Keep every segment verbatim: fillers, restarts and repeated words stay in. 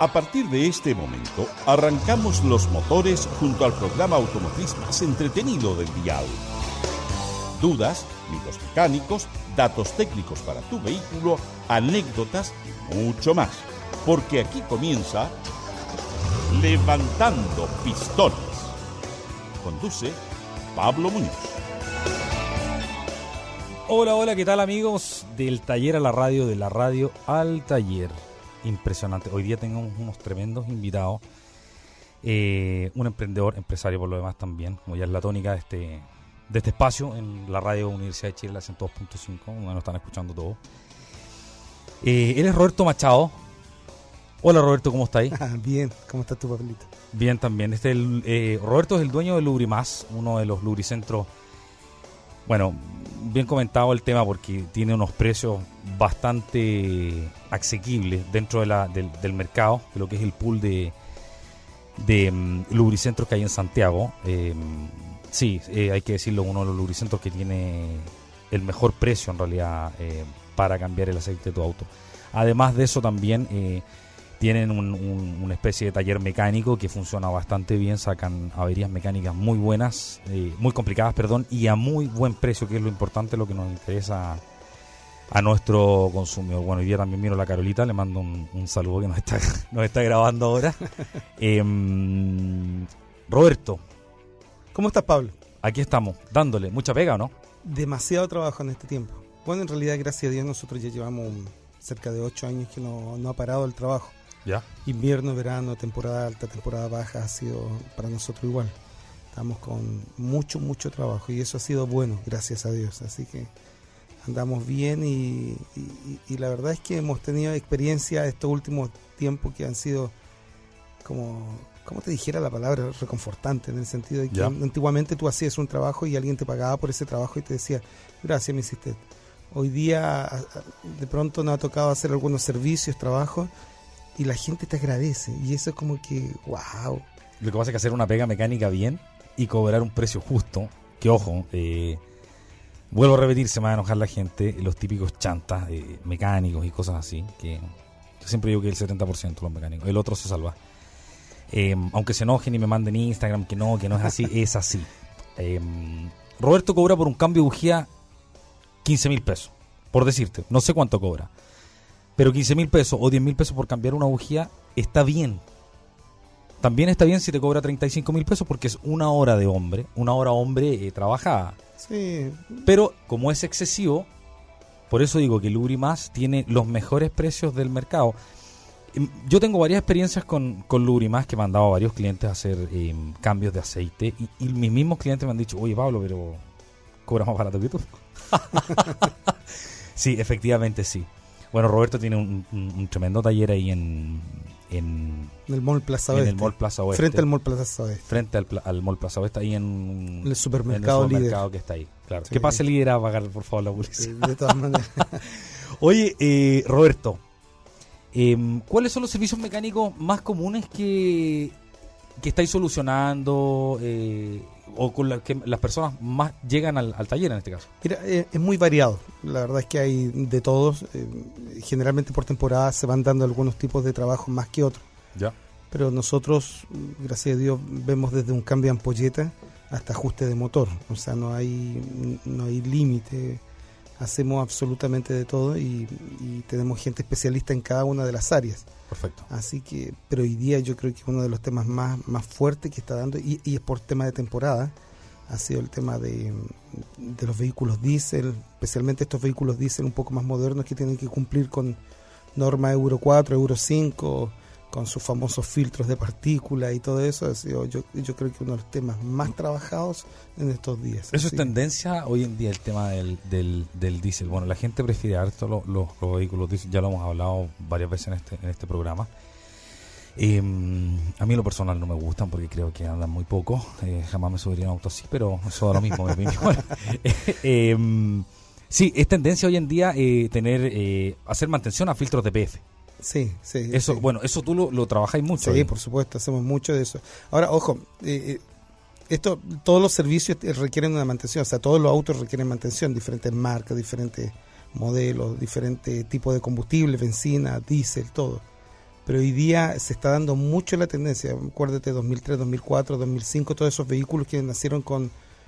A partir de este momento, arrancamos los motores junto al programa automotriz más entretenido del dial. Dudas, mitos mecánicos, datos técnicos para tu vehículo, anécdotas y mucho más. Porque aquí comienza Levantando Pistones. Conduce Pablo Muñoz. Hola, hola, ¿qué tal amigos? Del taller a la radio, de la radio al taller. Impresionante. Hoy día tenemos unos tremendos invitados. Eh, un emprendedor, empresario por lo demás también, como ya es la tónica de este, de este espacio en la radio Universidad de Chile, la ciento dos punto cinco, donde nos están escuchando todos. Eh, él es Roberto Machado. Hola Roberto, ¿cómo estás? Ah, bien, ¿cómo estás tú, Pablito? Bien también. Este es el, eh, Roberto es el dueño de Lubrimás, uno de los lubricentros. Bueno, bien comentado el tema porque tiene unos precios bastante asequibles dentro de la, del, del mercado, de lo que es el pool de, de um, lubricentros que hay en Santiago. Eh, sí, eh, hay que decirlo, uno de los lubricentros que tiene el mejor precio en realidad eh, para cambiar el aceite de tu auto. Además de eso también eh, tienen un, un, una especie de taller mecánico que funciona bastante bien, sacan averías mecánicas muy buenas, eh, muy complicadas, perdón, y a muy buen precio, que es lo importante, lo que nos interesa a nuestro consumidor. Bueno, hoy día también miro a la Carolita, le mando un, un saludo que nos está, nos está grabando ahora. eh, Roberto. ¿Cómo estás, Pablo? Aquí estamos, dándole. ¿Mucha pega o no? Demasiado trabajo en este tiempo. Bueno, en realidad, gracias a Dios, nosotros ya llevamos cerca de ocho años que no, no ha parado el trabajo. Ya. Invierno, verano, temporada alta, temporada baja, ha sido para nosotros igual. Estamos con mucho, mucho trabajo y eso ha sido bueno, gracias a Dios. Así que andamos bien y, y, y la verdad es que hemos tenido experiencia estos últimos tiempos que han sido como, como te dijera la palabra, reconfortante, en el sentido de que ya. Antiguamente tú hacías un trabajo y alguien te pagaba por ese trabajo y te decía, gracias, me hiciste. Hoy día de pronto nos ha tocado hacer algunos servicios, trabajos, y la gente te agradece, y eso es como que, wow. Lo que pasa es que hacer una pega mecánica bien y cobrar un precio justo, que ojo, eh, vuelvo a repetir, se me va a enojar la gente, los típicos chantas eh, mecánicos y cosas así, que yo siempre digo que el setenta por ciento los mecánicos, el otro se salva. Eh, aunque se enojen y me manden Instagram que no, que no es así, es así. Eh, Roberto cobra por un cambio de bujía quince mil pesos, por decirte, no sé cuánto cobra. Pero quince mil pesos o diez mil pesos por cambiar una bujía está bien. También está bien si te cobra treinta y cinco mil pesos porque es una hora de hombre, una hora hombre eh, trabajada. Sí. Pero como es excesivo, por eso digo que Lubrimás tiene los mejores precios del mercado. Yo tengo varias experiencias con, con Lubrimás que me han dado a varios clientes a hacer eh, cambios de aceite y, y mis mismos clientes me han dicho, oye Pablo, pero cobra más barato que tú. Sí, efectivamente sí. Bueno, Roberto tiene un, un, un tremendo taller ahí en, en, en el Mall Plaza en Oeste. el Mall Plaza Oeste. Frente al Mall Plaza Oeste. Frente al, al Mall Plaza Oeste, ahí en el supermercado, en el supermercado líder. Que está ahí. Claro. Sí. Que pase líder a pagar, por favor, la publicidad. Sí, de todas maneras. Oye, eh, Roberto, eh, ¿cuáles son los servicios mecánicos más comunes que, que estáis solucionando eh, o con las que las personas más llegan al, al taller en este caso? Mira, eh, es muy variado. La verdad es que hay de todos. Eh, generalmente por temporada se van dando algunos tipos de trabajos más que otros. Ya. Pero nosotros, gracias a Dios, vemos desde un cambio de ampolleta hasta ajuste de motor. O sea, no hay no hay límite. Hacemos absolutamente de todo y, y tenemos gente especialista en cada una de las áreas. Perfecto. Así que, pero hoy día yo creo que uno de los temas más, más fuertes que está dando, y, y es por tema de temporada, ha sido el tema de, de los vehículos diésel, especialmente estos vehículos diésel un poco más modernos que tienen que cumplir con norma Euro cuatro, Euro cinco, con sus famosos filtros de partículas y todo eso. Ha sido, yo, yo creo que uno de los temas más trabajados en estos días. Eso Así es tendencia hoy en día, el tema del, del, del diésel. Bueno, la gente prefiere harto los, los, los vehículos diésel, ya lo hemos hablado varias veces en este, en este programa. Eh, a mí en lo personal no me gustan porque creo que andan muy poco. Eh, jamás me subiría en un auto así, pero eso da lo mismo, mi opinión. eh, eh, sí, es tendencia hoy en día eh, tener eh, hacer mantención a filtros de P F. Sí, sí. Eso, sí. bueno, eso tú lo, lo trabajáis mucho. Sí, ahí. por supuesto, hacemos mucho de eso. Ahora, ojo, eh, esto, todos los servicios requieren una mantención, o sea, todos los autos requieren mantención, diferentes marcas, diferentes modelos, diferentes tipos de combustible, benzina, diésel, todo. pero hoy día se está dando mucho la tendencia. Acuérdate, dos mil tres, dos mil cuatro, dos mil cinco, todos esos vehículos que nacieron con,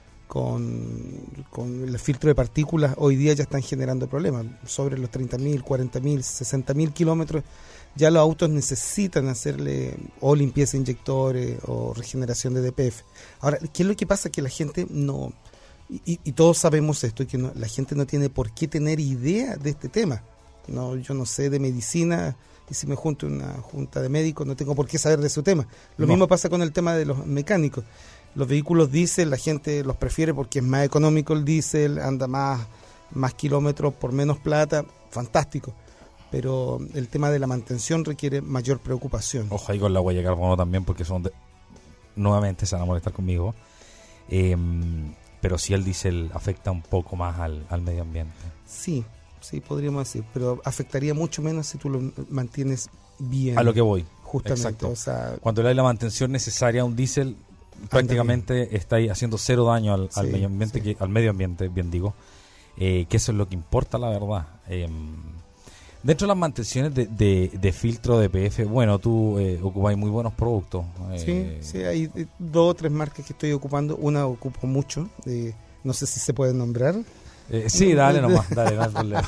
con, con el filtro de partículas, hoy día ya están generando problemas. Sobre los treinta mil, cuarenta mil, sesenta mil kilómetros, ya los autos necesitan hacerle o limpieza de inyectores o regeneración de D P F. Ahora, ¿qué es lo que pasa? Que la gente no... Y, y todos sabemos esto, que no, la gente no tiene por qué tener idea de este tema. No, yo no sé de medicina, y si me junto en una junta de médicos no tengo por qué saber de su tema. Lo no. mismo pasa con el tema de los mecánicos. Los vehículos diésel, la gente los prefiere porque es más económico el diésel, anda más, más kilómetros por menos plata, fantástico. Pero el tema de la mantención requiere mayor preocupación. Ojo ahí con la huella de carbono también, porque son de... nuevamente se van a molestar conmigo. Eh, pero sí el diésel afecta un poco más al, al medio ambiente. Sí, sí, podríamos decir, pero afectaría mucho menos si tú lo mantienes bien. A lo que voy. Justamente. Exacto. O sea, cuando le hay la mantención necesaria a un diésel, prácticamente está ahí haciendo cero daño al, al sí, medio ambiente, sí. que, al medio ambiente, bien digo, eh, que eso es lo que importa, la verdad. Eh, dentro de las mantenciones de, de, de filtro de P F, bueno, tú eh, ocupáis muy buenos productos. Eh, sí, sí, hay dos o tres marcas que estoy ocupando. Una ocupo mucho, eh, no sé si se puede nombrar. Eh, sí, dale nomás, dale, no hay problema.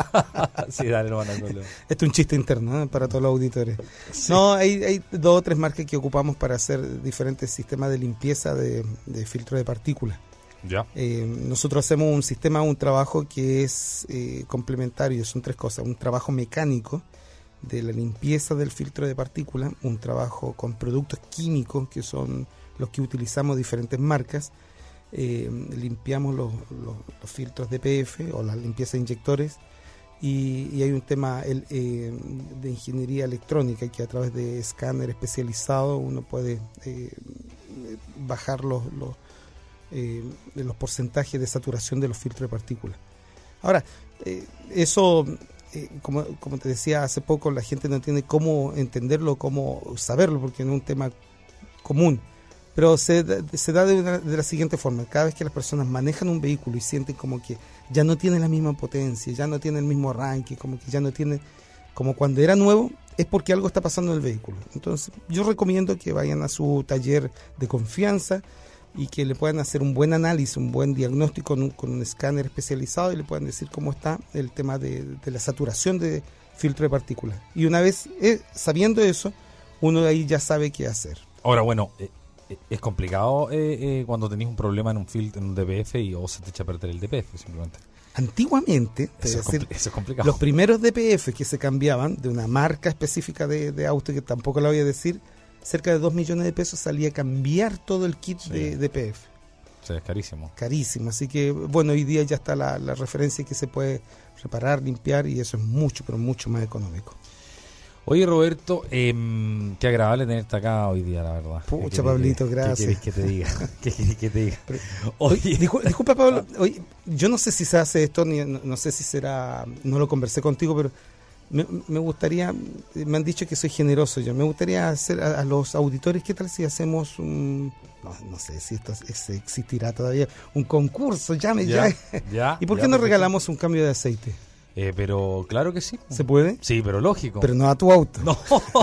Sí, dale nomás, no hay problema. Esto es un chiste interno, ¿eh? Para todos los auditores. Sí. No, hay, hay dos o tres marcas que ocupamos para hacer diferentes sistemas de limpieza de, de filtro de partículas. Ya. Eh, nosotros hacemos un sistema, un trabajo que es eh, complementario, son tres cosas: un trabajo mecánico de la limpieza del filtro de partículas, un trabajo con productos químicos que son los que utilizamos diferentes marcas. Eh, limpiamos los, los, los filtros de P F o la limpieza de inyectores, y, y hay un tema el, eh, de ingeniería electrónica, que a través de escáner especializado uno puede eh, bajar los, los, eh, los porcentajes de saturación de los filtros de partículas. Ahora, eh, eso, eh, como, como te decía hace poco, la gente no tiene cómo entenderlo, cómo saberlo, porque no es un tema común. Pero se, se da de, una, de la siguiente forma: cada vez que las personas manejan un vehículo y sienten como que ya no tiene la misma potencia, ya no tiene el mismo arranque, como que ya no tiene, como cuando era nuevo, es porque algo está pasando en el vehículo. Entonces yo recomiendo que vayan a su taller de confianza y que le puedan hacer un buen análisis, un buen diagnóstico con un, con un escáner especializado, y le puedan decir cómo está el tema de, de la saturación de filtro de partículas. Y una vez eh, sabiendo eso, uno de ahí ya sabe qué hacer. Ahora, bueno, eh, es complicado eh, eh, cuando tenéis un problema en un filtro, en un D P F, y o se te echa a perder el D P F simplemente. Antiguamente, eso, es, decir, compl- eso es complicado. Los primeros D P F que se cambiaban de una marca específica de, de auto, que tampoco la voy a decir, cerca de dos millones de pesos salía a cambiar todo el kit sí. de D P F. Sí, es carísimo. Carísimo, así que bueno, hoy día ya está la, la referencia que se puede reparar, limpiar, y eso es mucho, pero mucho más económico. Oye, Roberto, eh, qué agradable tenerte acá hoy día, la verdad. Pucha, Pablito, que, gracias. ¿Qué querés que te diga? ¿Qué querés que te diga? Oye, disculpa, disculpa, Pablo, oye, yo no sé si se hace esto, ni, no, no sé si será, no lo conversé contigo, pero me, me gustaría, me han dicho que soy generoso yo, me gustaría hacer a, a los auditores, ¿qué tal si hacemos un, no, no sé si esto es, existirá todavía, un concurso, llame ya. ya. ya ¿Y por ya, qué no perfecto. regalamos un cambio de aceite? Eh, pero claro que sí. ¿Se puede? Sí, pero lógico. Pero no a tu auto. No.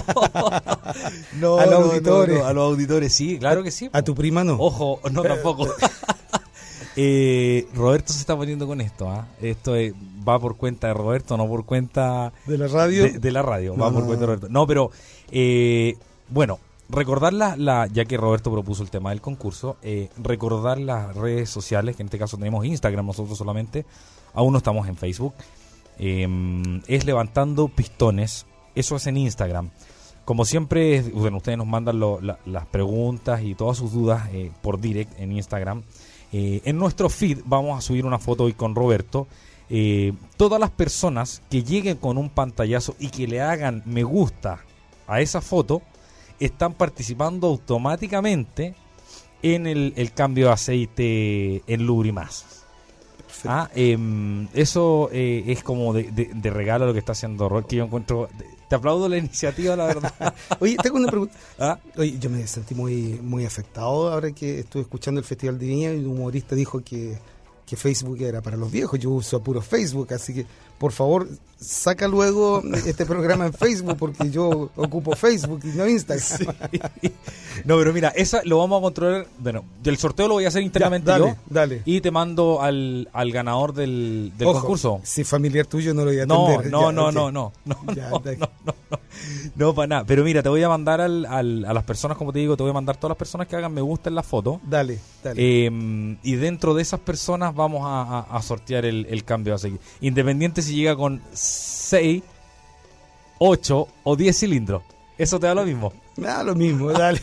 no a los no, auditores. No, no, a los auditores, sí, claro que sí. A tu prima no. Ojo, no tampoco. eh, Roberto se está poniendo con esto. ¿eh? Esto es, va por cuenta de Roberto, no por cuenta... ¿De la radio? De, de la radio, no. va por cuenta de Roberto. No, pero, eh, bueno, recordar la, la, ya que Roberto propuso el tema del concurso, eh, recordar las redes sociales, que en este caso tenemos Instagram nosotros solamente, aún no estamos en Facebook. Eh, es Levantando Pistones, eso es en Instagram. Como siempre, bueno, ustedes nos mandan lo, la, las preguntas y todas sus dudas eh, por direct en Instagram. Eh, en nuestro feed vamos a subir una foto hoy con Roberto. Eh, todas las personas que lleguen con un pantallazo y que le hagan me gusta a esa foto están participando automáticamente en el, el cambio de aceite en Lubrimás. Ah, eh, eso eh, es como de, de, de regalo lo que está haciendo Roberto, que yo encuentro, te aplaudo la iniciativa, la verdad. Oye, tengo una pregunta. ¿Ah? Oye, yo me sentí muy muy afectado ahora que estuve escuchando el Festival de Viña y un humorista dijo que, que Facebook era para los viejos. Yo uso puro Facebook, así que por favor, saca luego este programa en Facebook, porque yo ocupo Facebook y no Instagram. Sí. No, pero mira, esa lo vamos a controlar. Bueno, el sorteo lo voy a hacer internamente ya, dale, yo. Dale. Y te mando al, al ganador del, del Ojo, concurso. Si familiar tuyo no lo voy a No, atender. no, ya, no, okay. no, no, no, Ya, no, ya. no, no, no, no, para nada. Pero mira, te voy a mandar al, al, a las personas, como te digo, te voy a mandar todas las personas que hagan me gusta en la foto. Dale, dale. Eh, y dentro de esas personas vamos a, a, a sortear el, el cambio a seguir. Independiente si llega con seis, ocho o diez cilindros. Eso te da lo mismo. Ah, lo mismo, dale.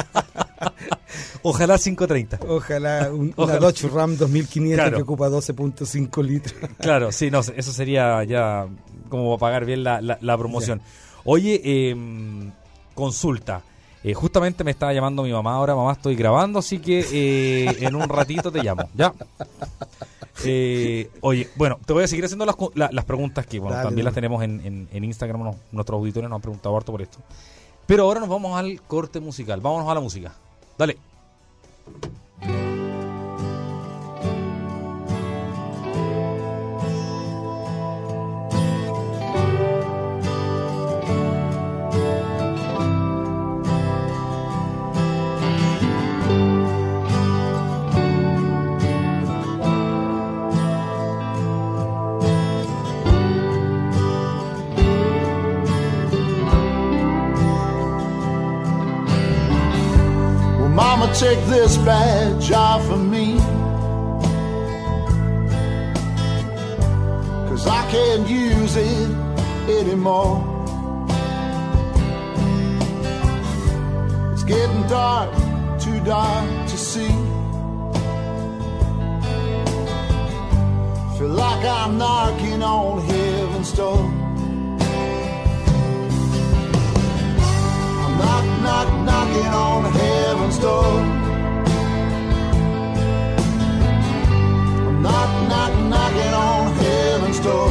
Ojalá quinientos treinta. Ojalá un, Ojalá. una Dodge Ram dos mil quinientos Claro. que ocupa doce punto cinco litros. Claro, sí, no, eso sería ya como para pagar bien la, la, la promoción. Oye, eh, consulta. Eh, justamente me estaba llamando mi mamá ahora, mamá, estoy grabando, así que eh, en un ratito te llamo, ¿ya? Eh, oye, bueno, te voy a seguir haciendo las, la, las preguntas que, bueno, Dale, también dale. las tenemos en, en, en Instagram, nos- nuestros auditores nos han preguntado harto por esto. Pero ahora nos vamos al corte musical, vámonos a la música. Dale. Well, mama, take this badge off of me, 'cause I can't use it anymore. It's getting dark, too dark to see. Feel like I'm knocking on heaven's door. Knock, knock, knocking on heaven's door. I'm knock, knock, knocking on heaven's door.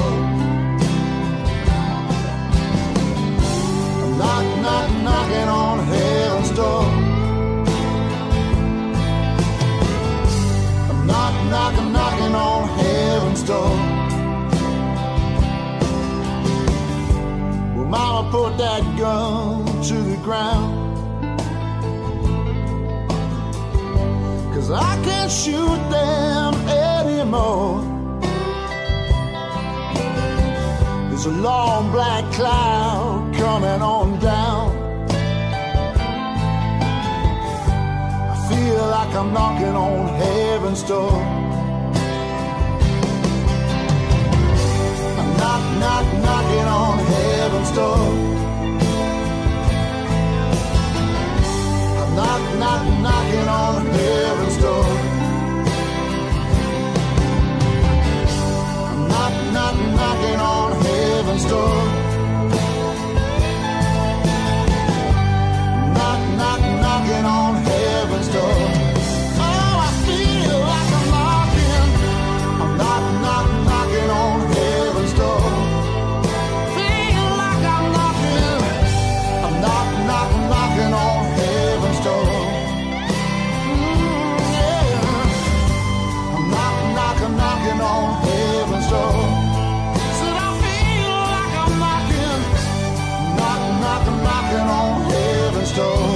I'm knock, knock, knocking on heaven's door. I'm knock, knock, knocking on heaven's door. Well, mama, put that gun to the ground, 'cause I can't shoot them anymore. There's a long black cloud coming on down. I feel like I'm knocking on heaven's door. I'm knock, knock, knocking on heaven's door. Knock, knock, knocking on heaven's door. I'm knock, knock, knocking on heaven's door. Knock, knock, knocking on heaven's door. Oh, I feel like I'm knocking. I'm knock, knock, knocking on heaven's door. Feel like I'm knocking. I'm knock, knock, knocking on heaven's door. Mm, yeah. I'm knock, knock, knocking on heaven's door. Said I feel like I'm knocking, knock, knock, knocking on heaven's door.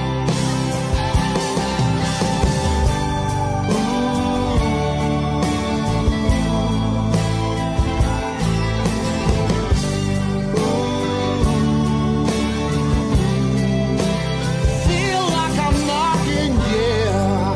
Feel like I'm knocking, yeah.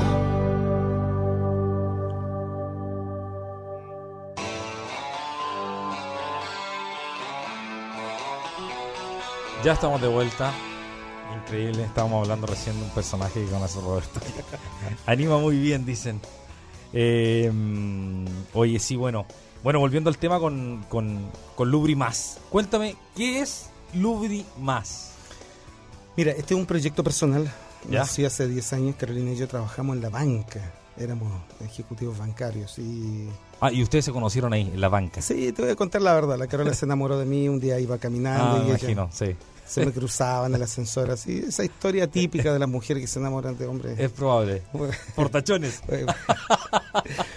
Ya estamos de vuelta. Increíble, estábamos hablando recién de un personaje que conoce Roberto. Anima muy bien, dicen. Eh, mm, oye, sí, bueno. Bueno, volviendo al tema con, con, con Lubri Más. Cuéntame, ¿qué es Lubri Más? Mira, este es un proyecto personal. ¿Ya? Nació hace diez años. Carolina y yo trabajamos en la banca. Éramos ejecutivos bancarios. Y Ah, y ustedes se conocieron ahí, en la banca. sí, te voy a contar la verdad. La Carola se enamoró de mí. Un día iba caminando Ah, y me ella imagino, sí. se me cruzaba en el ascensor. Así, esa historia típica de las mujeres que se enamoran de hombres. Es probable. Por tachones.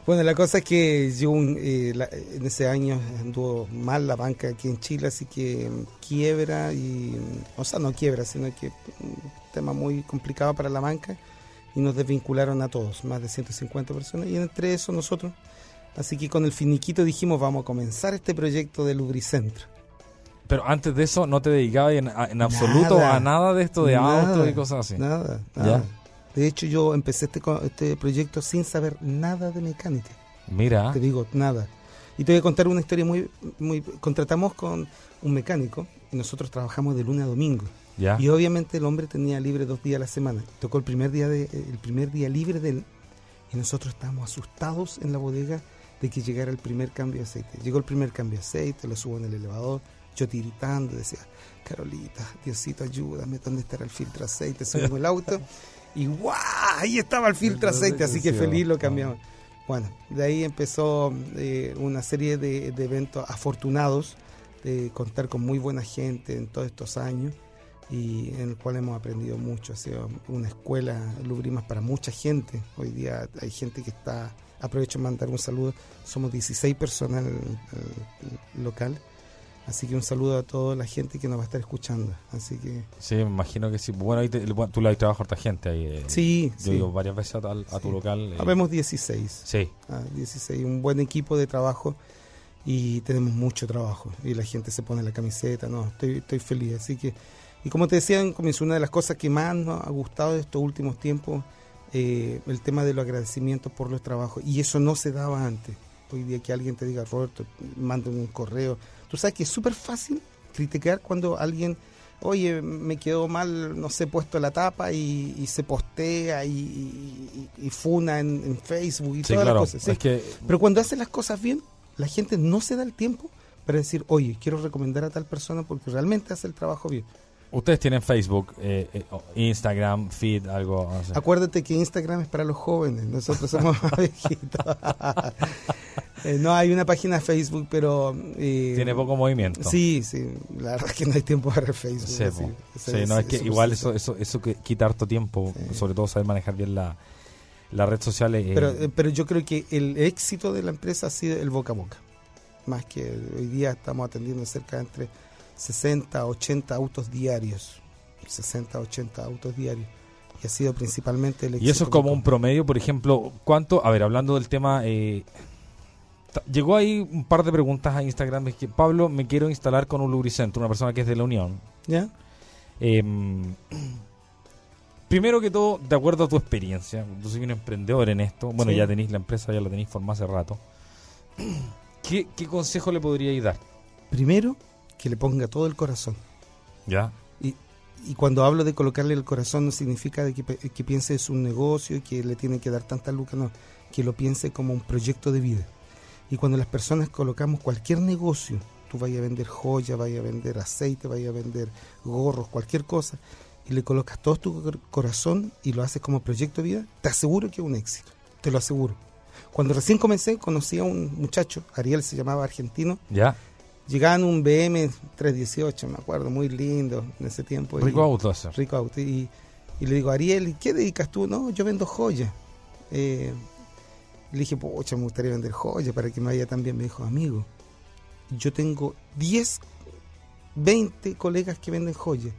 Bueno, la cosa es que yo eh, la, en ese año anduvo mal la banca aquí en Chile, así que quiebra, y o sea, no quiebra, sino que un tema muy complicado para la banca, y nos desvincularon a todos, más de ciento cincuenta personas, y entre eso nosotros. Así que con el finiquito dijimos, vamos a comenzar este proyecto de Lubricentro. Pero antes de eso no te dedicabas en, en absoluto Nada, a nada de esto de nada, autos y cosas así. Nada, nada. ¿Ya? De hecho, yo empecé este, co- este proyecto sin saber nada de mecánica. Mira, Te digo, nada. Y te voy a contar una historia muy... muy contratamos con un mecánico y nosotros trabajamos de lunes a domingo. ya. Y obviamente el hombre tenía libre dos días a la semana. Tocó el primer día de, el primer día libre de él, y nosotros estábamos asustados en la bodega de que llegara el primer cambio de aceite. Llegó el primer cambio de aceite, lo subo en el elevador, yo tiritando, decía, Carolita, Diosito, ayúdame, ¿dónde estará el filtro de aceite? Subimos el auto y ¡guau! Ahí estaba el filtro de aceite, así que feliz lo cambiamos. Bueno, de ahí empezó eh, una serie de, de eventos afortunados, de contar con muy buena gente en todos estos años, y en el cual hemos aprendido mucho. Ha sido una escuela Lubrimas para mucha gente. Hoy día hay gente que está, aprovecho de mandar un saludo, somos dieciséis personas en el, el local, así que un saludo a toda la gente que nos va a estar escuchando. Así que Sí, me imagino que sí. Bueno, ahí te- bueno, tú le has trabajado a harta gente ahí. eh. sí, Yo sí. he ido varias veces a, a tu Sí. local. eh. Habemos dieciséis. Sí, Ah, dieciséis, un buen equipo de trabajo, y tenemos mucho trabajo y la gente se pone la camiseta. No, estoy, estoy feliz, así que, y como te decía en comienzo, una de las cosas que más nos ha gustado de estos últimos tiempos, eh, el tema de los agradecimientos por los trabajos, y eso no se daba antes. Hoy día que alguien te diga, Roberto, manden un correo, tú sabes que es súper fácil criticar cuando alguien, oye, me quedó mal, no sé, puesto la tapa, y, y se postea y, y, y funa en, en Facebook y sí, todas claro. las cosas. ¿sí? Es que Pero cuando hace las cosas bien, la gente no se da el tiempo para decir, oye, quiero recomendar a tal persona porque realmente hace el trabajo bien. ustedes tienen Facebook, eh, eh, o Instagram, feed, algo. No sé. Acuérdate que Instagram es para los jóvenes, nosotros somos más viejitos. Eh, no, hay una página de Facebook, pero... eh, Tiene poco movimiento. Sí, sí, la verdad es que no hay tiempo para el Facebook. Sí, así, po. ese- Sí, no, ese- es que eso igual sí. eso, eso, eso que quita harto tiempo, Sí. sobre todo saber manejar bien la, la red social. eh, Pero, eh, pero yo creo que el éxito de la empresa ha sido el boca a boca. Más que hoy día estamos atendiendo cerca de entre sesenta a ochenta autos diarios. sesenta a ochenta autos diarios. Y ha sido principalmente el éxito. y eso es como que- un promedio, por ejemplo, ¿cuánto? A ver, hablando del tema, eh, ta- llegó ahí un par de preguntas a Instagram. Es que, Pablo, me quiero instalar con un Lubricentro, una persona que es de la Unión. ¿Ya? Eh, primero que todo, de acuerdo a tu experiencia, tú soy un emprendedor en esto, bueno, Sí. ya tenéis la empresa, ya la tenéis formada hace rato. ¿Qué, qué consejo le podríais dar? Primero, que le ponga todo el corazón. ¿Ya? Y, y cuando hablo de colocarle el corazón no significa de que, pe- que piense es un negocio y que le tiene que dar tanta lucas, no. Que lo piense como un proyecto de vida. Y cuando las personas colocamos cualquier negocio, tú vayas a vender joya, vayas a vender aceite, vayas a vender gorros, cualquier cosa, y le colocas todo tu cor- corazón y lo haces como proyecto de vida, te aseguro que es un éxito, te lo aseguro. Cuando recién comencé, conocí a un muchacho, Ariel se llamaba, argentino, ¿Ya? llegaba en un B M trescientos dieciocho, me acuerdo, muy lindo en ese tiempo. Rico y, auto ese. rico auto. Y, y le digo, Ariel, ¿y qué dedicas tú? No, yo vendo joyas. Eh, le dije, pucha, me gustaría vender joyas para que me vaya tan bien. Me dijo, amigo, yo tengo diez, veinte colegas que venden joyas.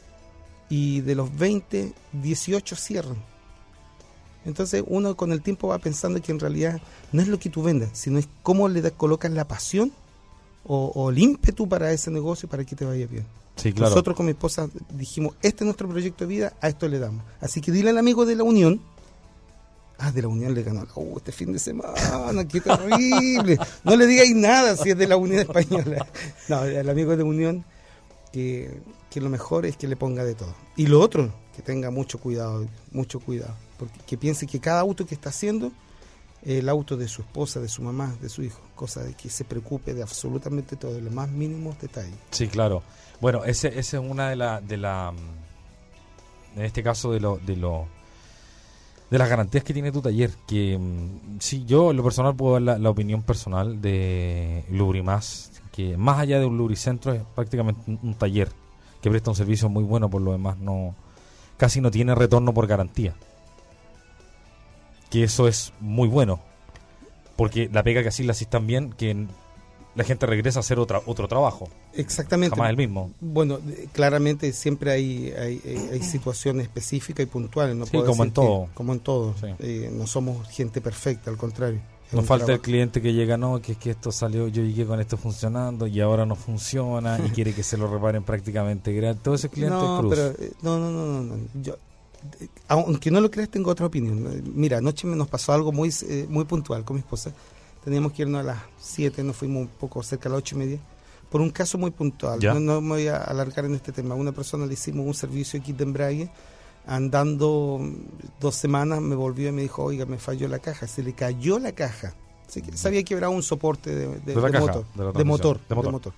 Y de los veinte, dieciocho cierran. Entonces uno con el tiempo va pensando que en realidad no es lo que tú vendas, sino es cómo le da, colocas la pasión o, o el ímpetu para ese negocio para que te vaya bien. Sí, claro. Nosotros con mi esposa dijimos, este es nuestro proyecto de vida, a esto le damos. Así que dile al amigo de la Unión, ah, de la Unión le ganó, oh, este fin de semana, qué terrible. No le digáis nada si es de la Unión Española. No, al amigo de la Unión, que, que lo mejor es que le ponga de todo. Y lo otro, que tenga mucho cuidado, mucho cuidado. Porque que piense que cada auto que está haciendo es el auto de su esposa, de su mamá, de su hijo. Cosa de que se preocupe de absolutamente todo, de los más mínimos detalles. Sí, claro. Bueno, ese, ese es una de la, de la, mm, en este caso de lo, de lo, de las garantías que tiene tu taller. Que mm, sí, yo en lo personal puedo dar la, la opinión personal de Lubrimas, que más allá de un lubricentro es prácticamente un, un taller que presta un servicio muy bueno, por lo demás no, casi no tiene retorno por garantía. Que eso es muy bueno. porque la pega que así la haces tan bien que la gente regresa a hacer otra, otro trabajo. Exactamente. Jamás el mismo. Bueno, eh, claramente siempre hay, hay, hay, hay situaciones específicas y puntuales. No Sí, puedo como decir en todo. que- como en todo. Sí. Eh, no somos gente perfecta, al contrario. Es Nos un falta el trabajo. cliente que llega, no, que es que esto salió, yo llegué con esto funcionando y ahora no funciona y quiere que se lo reparen prácticamente gratis. Todo ese cliente No, es cruz. pero eh, no, no, no, no, no. Yo, eh, aunque no lo creas, tengo otra opinión. Eh, Mira, anoche me nos pasó algo muy eh, muy puntual con mi esposa. Teníamos que irnos a las siete, nos fuimos un poco cerca a las ocho y media, por un caso muy puntual. Ya. No, no me voy a alargar en este tema. A una persona le hicimos un servicio de kit de embrague, andando dos semanas me volvió y me dijo, oiga, me falló la caja, se le cayó la caja. Se, se había quebrado un soporte de, de, De la de caja, motor, de la de, motor, transmisión, de motor. de motor.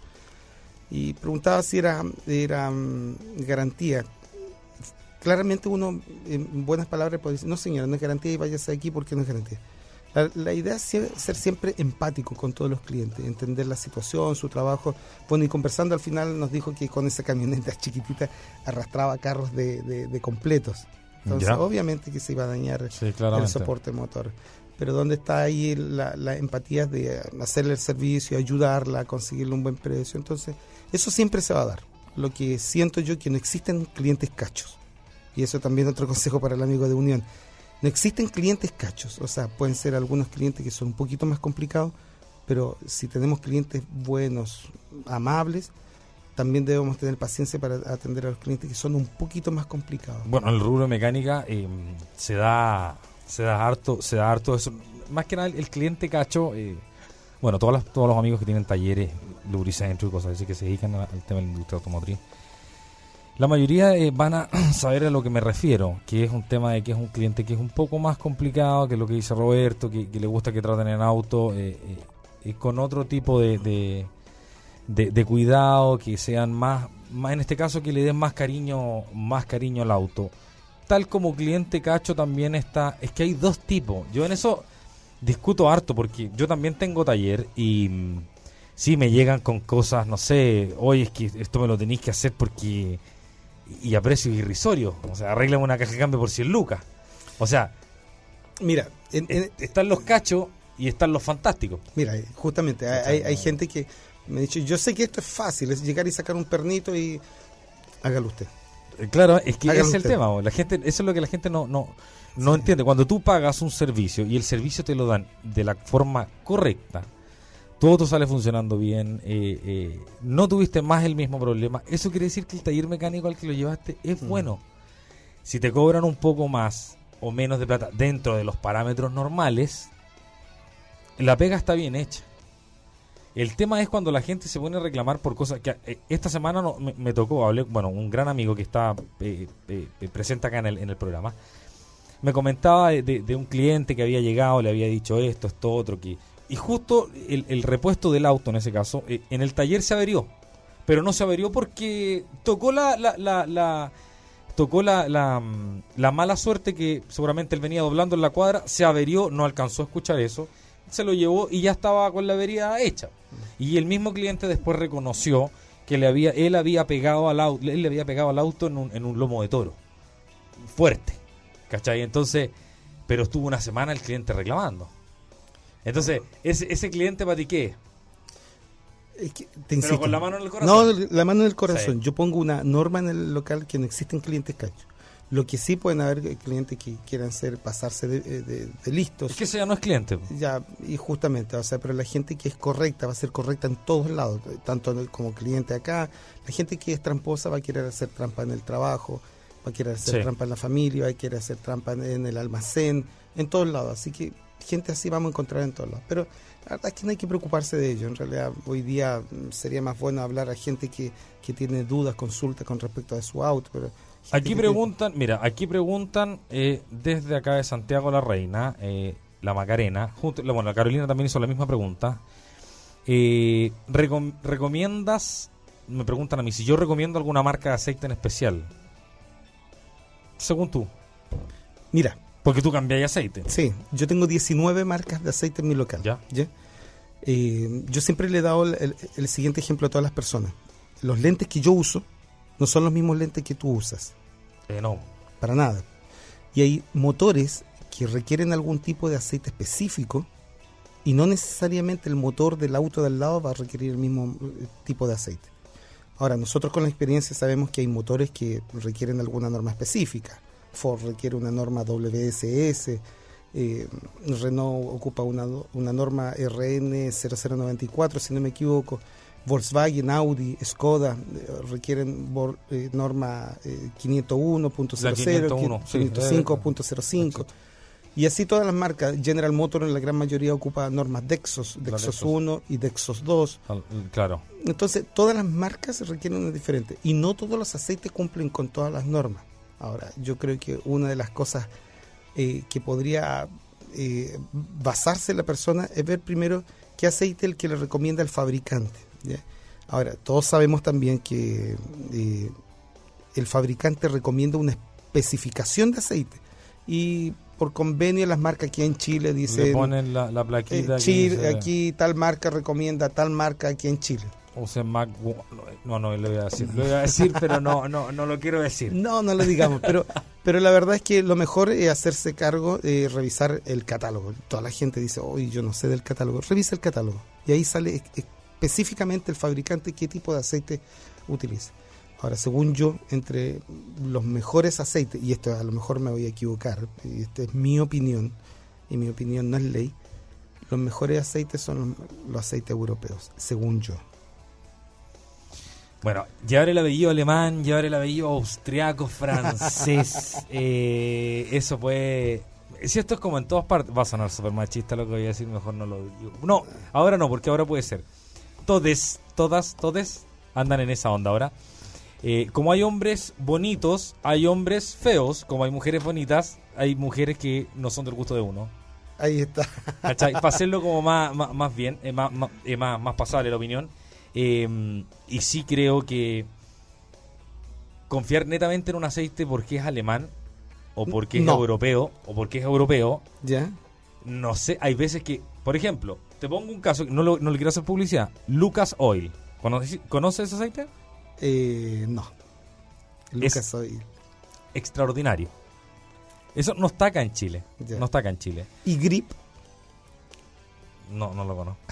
Y preguntaba si era, era um, garantía. Claramente uno, en buenas palabras, puede decir, no señora, no es garantía y váyase de aquí porque no es garantía. La, la idea es ser, ser siempre empático con todos los clientes, entender la situación, su trabajo. Bueno, y conversando al final nos dijo que con esa camioneta chiquitita arrastraba carros de, de, de completos. Entonces, Ya. obviamente que se iba a dañar Sí, el claramente. soporte motor. Pero ¿dónde está ahí la, la empatía de hacerle el servicio, ayudarla a conseguirle un buen precio? Entonces, eso siempre se va a dar. Lo que siento yo que no existen clientes cachos. Y eso también otro consejo para el amigo de Unión. No existen clientes cachos. O sea, pueden ser algunos clientes que son un poquito más complicados, pero si tenemos clientes buenos, amables, también debemos tener paciencia para atender a los clientes que son un poquito más complicados. Bueno, en el rubro de mecánica eh, se da se da harto, se da harto eso. Más que nada el, el cliente cacho, eh, bueno, todas las, todos los amigos que tienen talleres, lubricentro y cosas así que se dedican a- al tema de la industria automotriz, la mayoría eh, van a saber a lo que me refiero, que es un tema de que es un cliente que es un poco más complicado que lo que dice Roberto, que, que le gusta que traten en auto, eh, eh, y con otro tipo de, de, de, de cuidado, que sean más, más, en este caso que le den más cariño, más cariño al auto. Tal como cliente cacho también está, es que hay dos tipos. Yo en eso discuto harto porque yo también tengo taller y mm, sí me llegan con cosas, no sé, oye, es que esto me lo tenéis que hacer porque y a precios irrisorios, o sea, arréglame una caja de cambio por cien lucas. O sea, Mira, en- en- es- están los cachos y están los fantásticos. mira, eh, justamente hay, hay- hay gente que me ha dicho, yo sé que esto es fácil, es llegar y sacar un pernito y hágalo usted. Eh, Claro, es que Hágalo ese es el usted. tema, bo. La gente, eso es lo que la gente no, no, no Sí. entiende. Cuando tú pagas un servicio y el servicio te lo dan de la forma correcta, todo te sale funcionando bien, eh, eh, no tuviste más el mismo problema, eso quiere decir que el taller mecánico al que lo llevaste es Mm. bueno. Si te cobran un poco más o menos de plata dentro de los parámetros normales, la pega está bien hecha. El tema es cuando la gente se pone a reclamar por cosas que eh, esta semana no, me, me tocó, hablé, bueno, un gran amigo que está eh, eh, eh, presente acá en el, en el programa, me comentaba de, de- de un cliente que había llegado, le había dicho esto, esto, otro, que y justo el, el repuesto del auto, en ese caso, eh, en el taller se averió, pero no se averió porque tocó la, la, la, la- tocó la, la, mm, la mala suerte que seguramente él venía doblando en la cuadra, se averió, no alcanzó a escuchar eso, se lo llevó y ya estaba con la avería hecha. Y el mismo cliente después reconoció que le había, él había pegado al auto, él le había pegado al auto en un, en un lomo de toro. Fuerte. ¿Cachai? Entonces, pero estuvo una semana el cliente reclamando. Entonces, ese, ese cliente para ti qué es? Es que, te Pero insisto. con la mano en el No, corazón. la mano en el corazón. Sí. Yo pongo una norma en el local que no existen clientes cachos. Lo que sí pueden haber eh, clientes que quieran ser, pasarse de, de- de listos. Es que ese ya no es cliente. Ya, y justamente, o sea, pero la gente que es correcta va a ser correcta en todos lados, tanto en el- como cliente acá. La gente que es tramposa va a querer hacer trampa en el trabajo, va a querer hacer Sí. trampa en la familia, va a querer hacer trampa en, en el almacén, en todos lados. Así que gente así vamos a encontrar en todos lados. Pero la verdad es que no hay que preocuparse de ello. En realidad, hoy día mm, sería más bueno hablar a gente que, que tiene dudas, consultas con respecto a su auto. Pero gente Aquí que preguntan, mira, aquí preguntan eh, desde acá de Santiago la Reina, eh, la Macarena, junto, la- bueno, la Carolina también hizo la misma pregunta. Eh, recom- ¿Recomiendas, me preguntan a mí, si yo recomiendo alguna marca de aceite en especial? Según tú, tiene- Mira, porque tú cambiáis aceite. sí, yo tengo diecinueve marcas de aceite en mi local. Ya. Eh, yo siempre le he dado el, el- el siguiente ejemplo a todas las personas. Los lentes que yo uso no son los mismos lentes que tú usas, Eh, no, para nada. Y hay motores que requieren algún tipo de aceite específico y no necesariamente el motor del auto de al lado va a requerir el mismo eh, tipo de aceite. Ahora, nosotros con la experiencia sabemos que hay motores que requieren alguna norma específica. Ford requiere una norma W S S, eh, Renault ocupa una, una norma R N cero cero noventa y cuatro, si no me equivoco. Volkswagen, Audi, Skoda eh, requieren bor, eh, norma eh, quinientos uno punto cero cero, quinientos cinco punto cero cinco. Y así todas las marcas. General Motors en la gran mayoría ocupa normas Dexos, Dexos uno y Dexos dos. Claro. Entonces, todas las marcas requieren una diferente. Y no todos los aceites cumplen con todas las normas. Ahora, yo creo que una de las cosas eh, que podría eh, basarse la persona es ver primero qué aceite es el que le recomienda el fabricante, ¿ya? Ahora, todos sabemos también que eh, el fabricante recomienda una especificación de aceite. Y por convenio las marcas aquí en Chile dicen, le ponen la, la plaquita eh, Chile, dice, aquí tal marca recomienda tal marca aquí en Chile. O sea, Mac, no, no, lo voy a decir, lo voy a decir, pero no, no, no lo quiero decir. No, no lo digamos, pero, pero la verdad es que lo mejor es hacerse cargo de revisar el catálogo. Toda la gente dice, oye, yo no sé del catálogo. Revisa el catálogo y ahí sale específicamente el fabricante qué tipo de aceite utiliza. Ahora, según yo, entre los mejores aceites, y esto a lo mejor me voy a equivocar, y esta es mi opinión, y mi opinión no es ley, los mejores aceites son los, los aceites europeos, según yo. Bueno, llevar el apellido alemán, llevar el apellido austriaco, francés, eh, eso puede... Si esto es como en todas partes, va a sonar súper machista lo que voy a decir, mejor no lo digo. No, ahora no, porque ahora puede ser. Todes, todas, todes andan en esa onda ahora. Eh, como hay hombres bonitos, hay hombres feos. Como hay mujeres bonitas, hay mujeres que no son del gusto de uno. Ahí está. ¿Cachai? Para hacerlo como más, más, más bien, eh, más, más, eh, más, más pasable la opinión. Eh, y sí creo que confiar netamente en un aceite porque es alemán, o porque es no. europeo, o porque es europeo, ¿ya? No sé, hay veces que, por ejemplo, te pongo un caso, no, lo, no le quiero hacer publicidad, Lucas Oil. ¿Conoces, ¿conoces ese aceite? Eh, no. Lucas es Oil. Extraordinario. Eso no está acá en Chile. Ya. No está acá en Chile. ¿Y Grip? No, no lo conozco.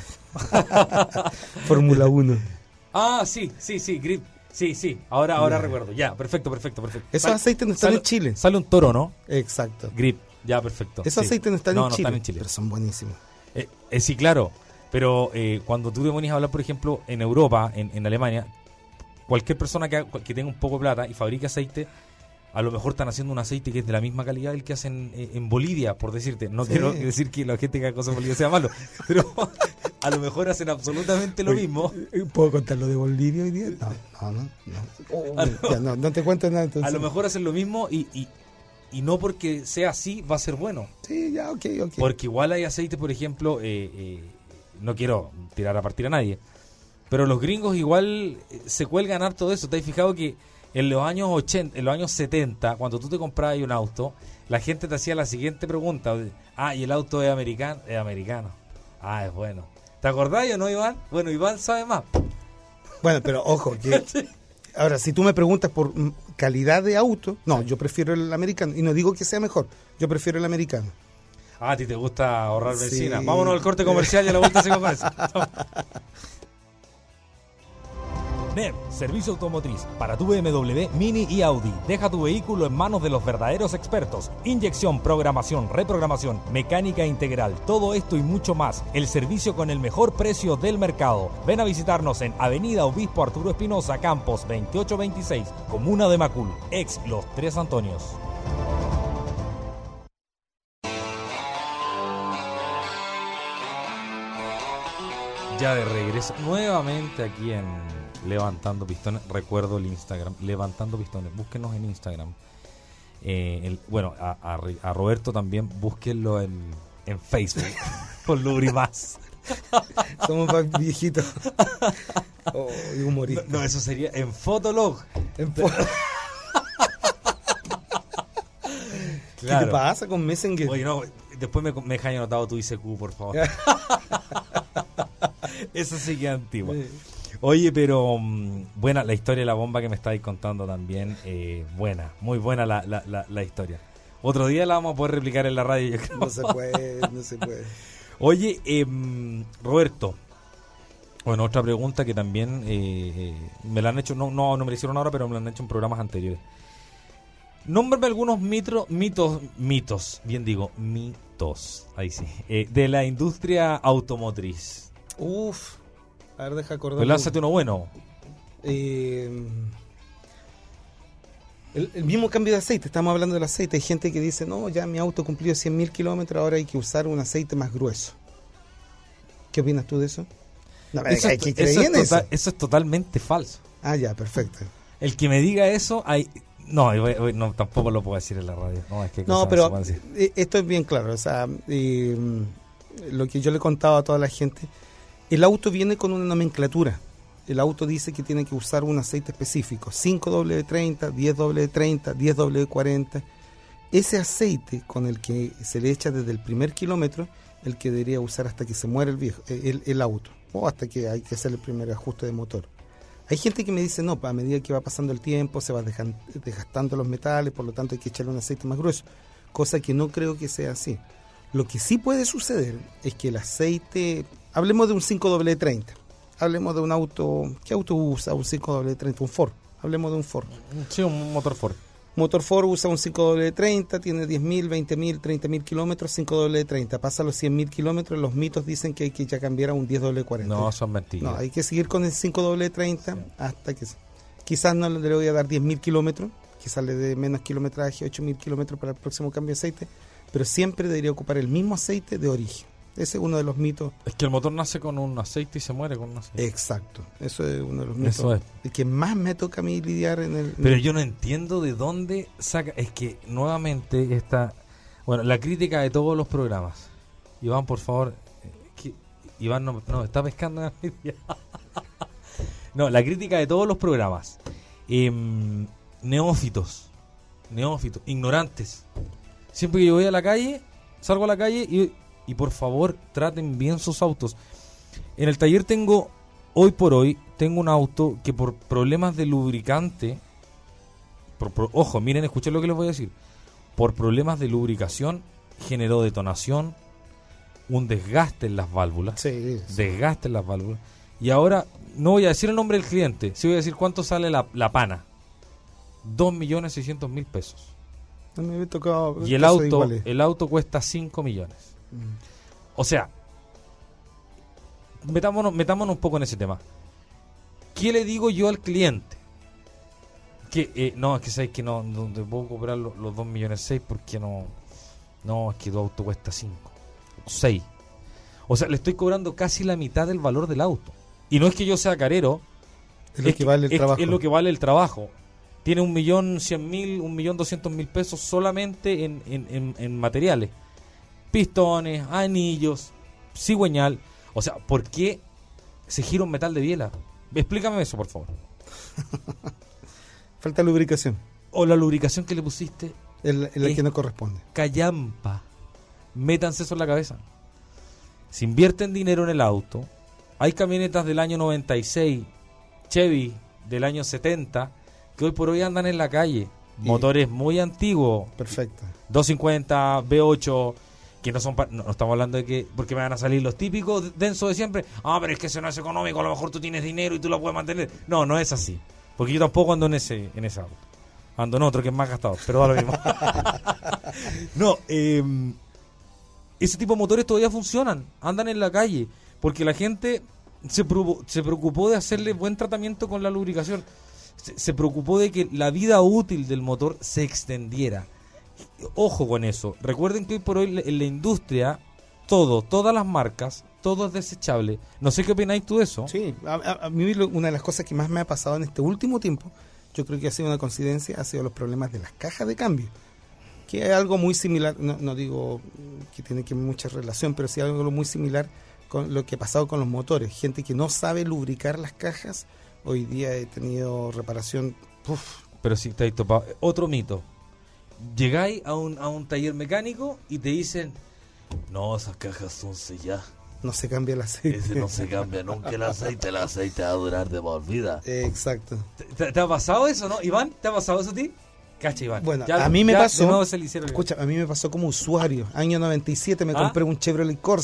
Fórmula uno. Ah, sí, sí, sí, Grip. Sí, sí, ahora, ahora recuerdo. Ya, perfecto, perfecto, perfecto. Esos Sal, aceites no están sale, en Chile. Sale un toro, ¿no? Exacto. Grip, ya, perfecto. Esos sí. aceites no están, no, en, no Chile, están en Chile. Pero son buenísimos. Eh, eh, sí, claro. Pero eh, cuando tú te pones a hablar, por ejemplo, en Europa, en, en Alemania, cualquier persona que, que tenga un poco de plata y fabrique aceite, a lo mejor están haciendo un aceite que es de la misma calidad del que hacen eh, en Bolivia, por decirte. No sí. quiero decir que la gente que haga cosas en Bolivia sea malo, pero a lo mejor hacen absolutamente lo Oye, mismo. ¿Puedo contar lo de Bolivia hoy día? No, no, no. No, oh, lo, ya, no, no te cuento nada. Entonces. A lo mejor hacen lo mismo y, y, y no porque sea así va a ser bueno. Sí, ya, ok, ok. Porque igual hay aceite, por ejemplo, eh, eh, no quiero tirar a partir a nadie, pero los gringos igual se cuelgan harto de eso. ¿Te has fijado que en los años ochenta, en los años setenta, cuando tú te comprabas un auto, la gente te hacía la siguiente pregunta: ah, ¿y el auto es americano? Es americano. Ah, es bueno. ¿Te acordás o no, Iván? Bueno, Iván sabe más. Bueno, pero ojo, que ahora, si tú me preguntas por calidad de auto, no, yo prefiero el americano. Y no digo que sea mejor, yo prefiero el americano. Ah, a ti te gusta ahorrar benzina. Sí. Vámonos al corte comercial y a la vuelta seguimos con eso. N E V, servicio automotriz para tu B M W, Mini y Audi. Deja tu vehículo en manos de los verdaderos expertos. Inyección, programación, reprogramación, mecánica integral, todo esto y mucho más. El servicio con el mejor precio del mercado. Ven a visitarnos en Avenida Obispo Arturo Espinosa, Campos veintiocho veintiséis, Comuna de Macul, ex Los Tres Antonios. Ya de regreso, nuevamente aquí en Levantando Pistones. Recuerdo el Instagram, Levantando Pistones. Búsquenos en Instagram. Eh, el, bueno, a, a, a Roberto también, búsquenlo en, en Facebook. Con Lubrimás. Somos más viejitos. Oh, y humoristas. No, no, eso sería en Fotolog. En fo Claro. ¿Qué te pasa con Messenger? Oye, no, después me, me dejáis anotado tu I C Q, por favor. Eso sí que es antiguo. Oye, pero um, buena la historia de la bomba que me estáis contando también. Eh, buena, muy buena la, la, la, la historia. Otro día la vamos a poder replicar en la radio, yo creo. No se puede, no se puede. Oye, eh, Roberto, bueno, otra pregunta que también eh, eh, me la han hecho, no, no, no me la hicieron ahora, pero me la han hecho en programas anteriores. Nómbrame algunos mitro, mitos, mitos, bien digo, mitos, ahí sí, eh, de la industria automotriz. Uf, a ver, deja acordar. Pues lánzate uno bueno. Eh, el, el mismo cambio de aceite, estamos hablando del aceite. Hay gente que dice, no, ya mi auto cumplió cien mil kilómetros, ahora hay que usar un aceite más grueso. ¿Qué opinas tú de eso? No, eso, hay es, que eso, creer es en tota- eso. eso es totalmente falso. Ah, ya, perfecto. El que me diga eso, hay... no, no, tampoco lo puedo decir en la radio. No, es que No, cosas pero se pueden decir. eh, esto es bien claro. O sea, eh, lo que yo le contaba a toda la gente, el auto viene con una nomenclatura. El auto dice que tiene que usar un aceite específico, cinco W treinta, diez W treinta, diez W cuarenta. Ese aceite con el que se le echa desde el primer kilómetro, el que debería usar hasta que se muera el viejo, el, el auto, o hasta que hay que hacer el primer ajuste de motor. Hay gente que me dice, no, a medida que va pasando el tiempo se va dejan, desgastando los metales, por lo tanto hay que echarle un aceite más grueso, cosa que no creo que sea así. Lo que sí puede suceder es que el aceite, hablemos de un cinco W treinta, hablemos de un auto, ¿qué auto usa un cinco W treinta? Un Ford, hablemos de un Ford. Sí, un motor Ford. Motor Ford usa un cinco W treinta, tiene diez mil, veinte mil, treinta mil kilómetros, cinco W treinta, pasa los cien mil kilómetros, los mitos dicen que hay que ya cambiar a un diez W cuarenta. No, son mentiras. No, hay que seguir con el cinco W treinta, sí, hasta que... Quizás no le voy a dar diez mil kilómetros, quizás le dé menos kilometraje, ocho mil kilómetros para el próximo cambio de aceite, pero siempre debería ocupar el mismo aceite de origen. Ese es uno de los mitos. Es que el motor nace con un aceite y se muere con un aceite. Exacto, eso es uno de los mitos. Eso es. El que más me toca a mí lidiar en el... Pero yo no entiendo de dónde saca... Es que nuevamente está... Bueno, la crítica de todos los programas. Iván, por favor... ¿qué? Iván no, no está pescando en la media. No, la crítica de todos los programas. Eh, neófitos. Neófitos. Ignorantes. Siempre que yo voy a la calle, salgo a la calle y... Y por favor, traten bien sus autos. En el taller tengo, hoy por hoy, tengo un auto que por problemas de lubricante, por, por, ojo, miren, escuchen lo que les voy a decir. Por problemas de lubricación, generó detonación, un desgaste en las válvulas. Sí, sí. Desgaste en las válvulas. Y ahora, no voy a decir el nombre del cliente, sí voy a decir cuánto sale la, la pana. dos millones seiscientos mil pesos. No me había tocado... Y el auto, el auto cuesta cinco millones. O sea, metámonos, metámonos un poco en ese tema. ¿Qué le digo yo al cliente? Que eh, no, es que sabes que no, no te puedo cobrar los, los dos millones seis porque no, no, es que tu auto cuesta cinco, seis. O sea, le estoy cobrando casi la mitad del valor del auto. Y no es que yo sea carero, es lo es que vale el es, trabajo. Es lo que vale el trabajo. Tiene un millón cien mil, un millón doscientos mil pesos solamente en, en, en, en materiales. Pistones, anillos, cigüeñal. O sea, ¿por qué se gira un metal de biela? Explícame eso, por favor. Falta lubricación. O la lubricación que le pusiste. El, el que no corresponde. Callampa. Métanse eso en la cabeza. Si invierten dinero en el auto, hay camionetas del año noventa y seis, Chevy del año setenta, que hoy por hoy andan en la calle. Y motores muy antiguos. Perfecto. doscientos cincuenta, V ocho... que no son pa- no, no estamos hablando de que porque me van a salir los típicos densos de siempre. Ah, pero es que eso no es económico, a lo mejor tú tienes dinero y tú lo puedes mantener. No, no es así, porque yo tampoco ando en ese en ese auto, ando en otro que es más gastado, pero da lo mismo. No, eh, ese tipo de motores todavía funcionan, andan en la calle, porque la gente se, pro- se preocupó de hacerle buen tratamiento con la lubricación, se, se preocupó de que la vida útil del motor se extendiera. Ojo con eso. Recuerden que hoy por hoy en la industria todo, todas las marcas, todo es desechable. No sé qué opináis tú de eso. Sí, a, a, a mí lo, una de las cosas que más me ha pasado en este último tiempo, yo creo que ha sido una coincidencia, ha sido los problemas de las cajas de cambio, que es algo muy similar, no, no digo que tiene que mucha relación, pero sí algo muy similar con lo que ha pasado con los motores. Gente que no sabe lubricar las cajas, hoy día he tenido reparación. Uf. Pero si te has topado. Otro mito. Llegáis a un, a un taller mecánico y te dicen, no, esas cajas son selladas. No se cambia el aceite. Ese no se cambia nunca el aceite, el aceite va a durar de por vida. Eh, exacto. ¿Te, te, ¿Te ha pasado eso, no? Iván, ¿te ha pasado eso a ti? Cacha, Iván. Bueno, ya, a mí me ya, pasó, de nuevo se le hicieron el- escucha, a mí me pasó como usuario. Año noventa y siete me ¿Ah? compré un Chevrolet Corsa.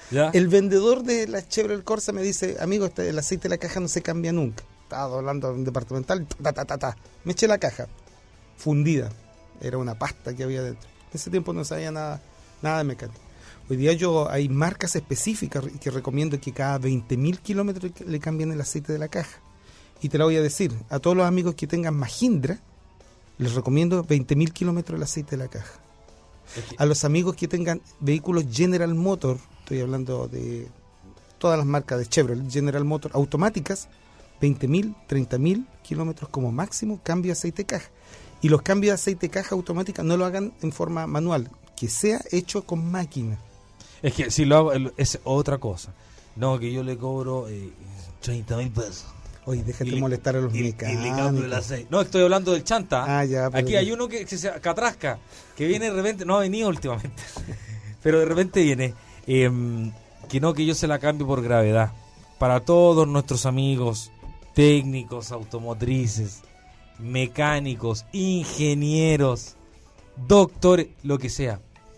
¿Ya? El vendedor de la Chevrolet Corsa me dice, amigo, este, el aceite de la caja no se cambia nunca. Estaba hablando de un departamental, ta, ta, ta, ta. Me eché la caja, fundida. Era una pasta que había dentro. En ese tiempo no sabía nada, nada de mecánica. Hoy día yo hay marcas específicas que recomiendo que cada veinte mil kilómetros le cambien el aceite de la caja. Y te la voy a decir, a todos los amigos que tengan Mahindra, les recomiendo veinte mil kilómetros el aceite de la caja. A los amigos que tengan vehículos General Motor, estoy hablando de todas las marcas de Chevrolet, General Motor, automáticas, veinte mil, treinta mil kilómetros como máximo, cambio de aceite de caja. Y los cambios de aceite de caja automática no lo hagan en forma manual, que sea hecho con máquina. Es que si lo hago, es otra cosa. No, que yo le cobro eh, treinta mil pesos. Oye, déjate Y le- molestar a los Y, y mecánicos. le cambio el aceite. No, estoy hablando del chanta. Ah, ya, pero- Aquí hay uno que, que se catrasca, que viene de repente, no ha venido últimamente, pero de repente viene, eh, que no, que yo se la cambio por gravedad. Para todos nuestros amigos técnicos, automotrices, mecánicos, ingenieros, doctores, lo que sea.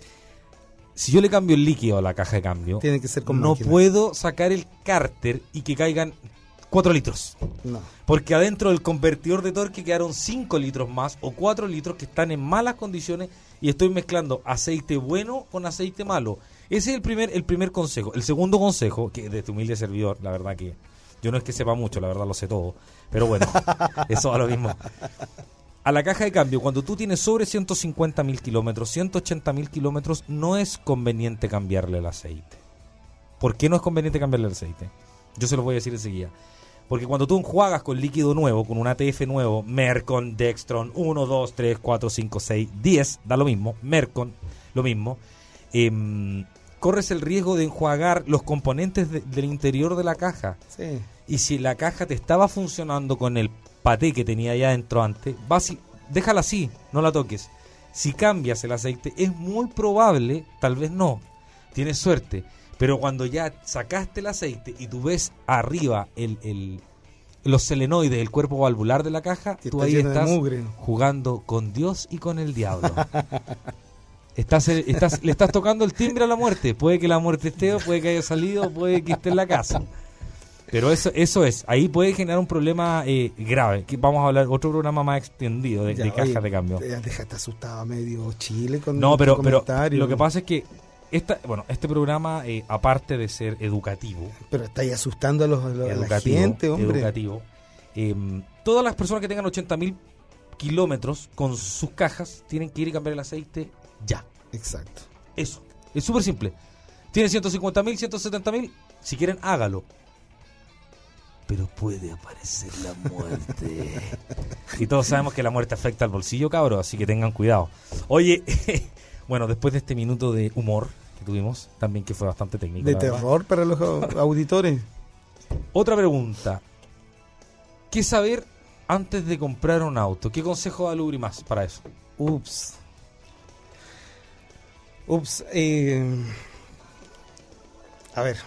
Si yo le cambio el líquido a la caja de cambio, Tiene que ser con no máquina. puedo sacar el cárter y que caigan cuatro litros. No. Porque adentro del convertidor de torque quedaron cinco litros más o cuatro litros que están en malas condiciones y estoy mezclando aceite bueno con aceite malo. Ese es el primer, el primer consejo. El segundo consejo, que de tu humilde servidor, la verdad que yo no es que sepa mucho, la verdad lo sé todo, pero bueno, eso a lo mismo. A la caja de cambio, cuando tú tienes sobre ciento cincuenta mil kilómetros, ciento ochenta mil kilómetros, no es conveniente cambiarle el aceite. ¿Por qué no es conveniente cambiarle el aceite? Yo se lo voy a decir enseguida. Porque cuando tú enjuagas con líquido nuevo, con un A T F nuevo, Mercon, Dextron, uno, dos, tres, cuatro, cinco, seis, diez, da lo mismo, Mercon, lo mismo, eh, corres el riesgo de enjuagar los componentes de- del interior de la caja. Sí. Y si la caja te estaba funcionando con el paté que tenía allá adentro antes, vas y déjala así, no la toques. Si cambias el aceite, es muy probable, tal vez no, tienes suerte, pero cuando ya sacaste el aceite y tú ves arriba el, el, los selenoides, el cuerpo valvular de la caja, Que tú está ahí lleno de estás mugre. jugando con Dios y con el diablo. Estás, estás, le estás tocando el timbre a la muerte. Puede que la muerte esté, o puede que haya salido, puede que esté en la casa. Pero eso eso es, ahí puede generar un problema eh, grave. Que vamos a hablar otro programa más extendido de, Ya, de cajas oye, de cambio. ya Déjate asustado a medio Chile con No, tu pero, pero comentario. lo que pasa es que esta, bueno, este programa, eh, aparte de ser educativo, Pero estáis asustando a, los, a la educativo, gente, hombre. educativo, eh, todas las personas que tengan ochenta mil kilómetros con sus cajas tienen que ir y cambiar el aceite ya. Exacto. Eso, es súper simple. Tienen ciento cincuenta mil, ciento setenta mil, si quieren hágalo. Pero puede aparecer la muerte. Y todos sabemos que la muerte afecta al bolsillo, cabros, así que tengan cuidado. Oye, bueno, después de este minuto de humor que tuvimos, también que fue bastante técnico. De la verdad. terror para los au- auditores. Otra pregunta. ¿Qué saber antes de comprar un auto? ¿Qué consejo da Lubrimas para eso? Ups. Ups. Eh, a ver.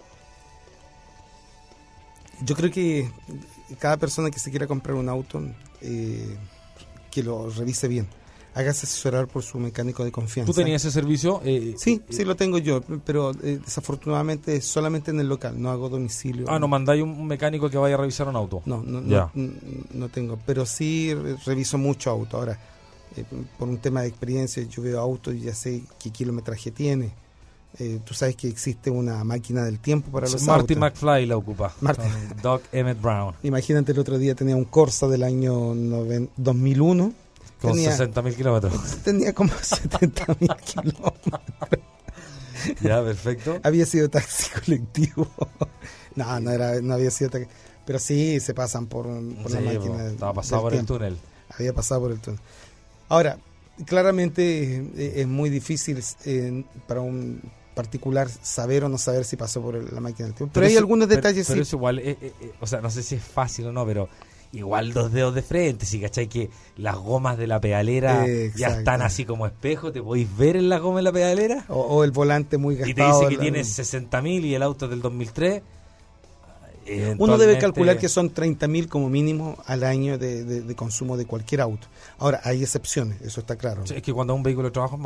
Yo creo que cada persona que se quiera comprar un auto, eh, que lo revise bien. Hágase asesorar por su mecánico de confianza. ¿Tú tenías ese servicio? Eh, Sí, eh, sí lo tengo yo, pero eh, desafortunadamente solamente en el local, no hago domicilio. Ah, ¿no mandáis un mecánico que vaya a revisar un auto? No, no, Ya. no, n- no tengo, pero sí re- reviso mucho auto. Ahora, eh, por un tema de experiencia, yo veo autos y ya sé qué kilometraje tiene. Eh, tú sabes que existe una máquina del tiempo para los Marty autos. McFly la ocupa. Marty. Con Doc Emmett Brown. Imagínate, el otro día tenía un Corsa del año noven- dos mil uno. Con Tenía, sesenta mil kilómetros. tenía como setenta mil kilómetros. Ya, perfecto. Había sido taxi colectivo. no, no, era, no había sido taxi. Pero sí, se pasan por, un- por Sí, la máquina. po, del- estaba pasado del por el tiempo. túnel. Había pasado por el túnel. Ahora, claramente eh, es muy difícil eh, para un particular saber o no saber si pasó por el- la máquina del tiempo. Pero, hay eso- algunos pero- detalles, Pero sí. es igual, eh, eh, eh, o sea, no sé si es fácil o no, pero igual dos dedos de frente, si cachai que las gomas de la pedalera Eh, ya exacto. están así como espejo, te podéis ver en la goma de la pedalera O, o el volante muy y te gastado. dice que la- tienes sesenta mil y el auto es del dos mil tres. Uno debe eventualmente- calcular que son treinta mil como mínimo al año de, de- de consumo de cualquier auto. Ahora, hay excepciones, eso está claro. Sí, es que cuando es un vehículo de trabajo es más.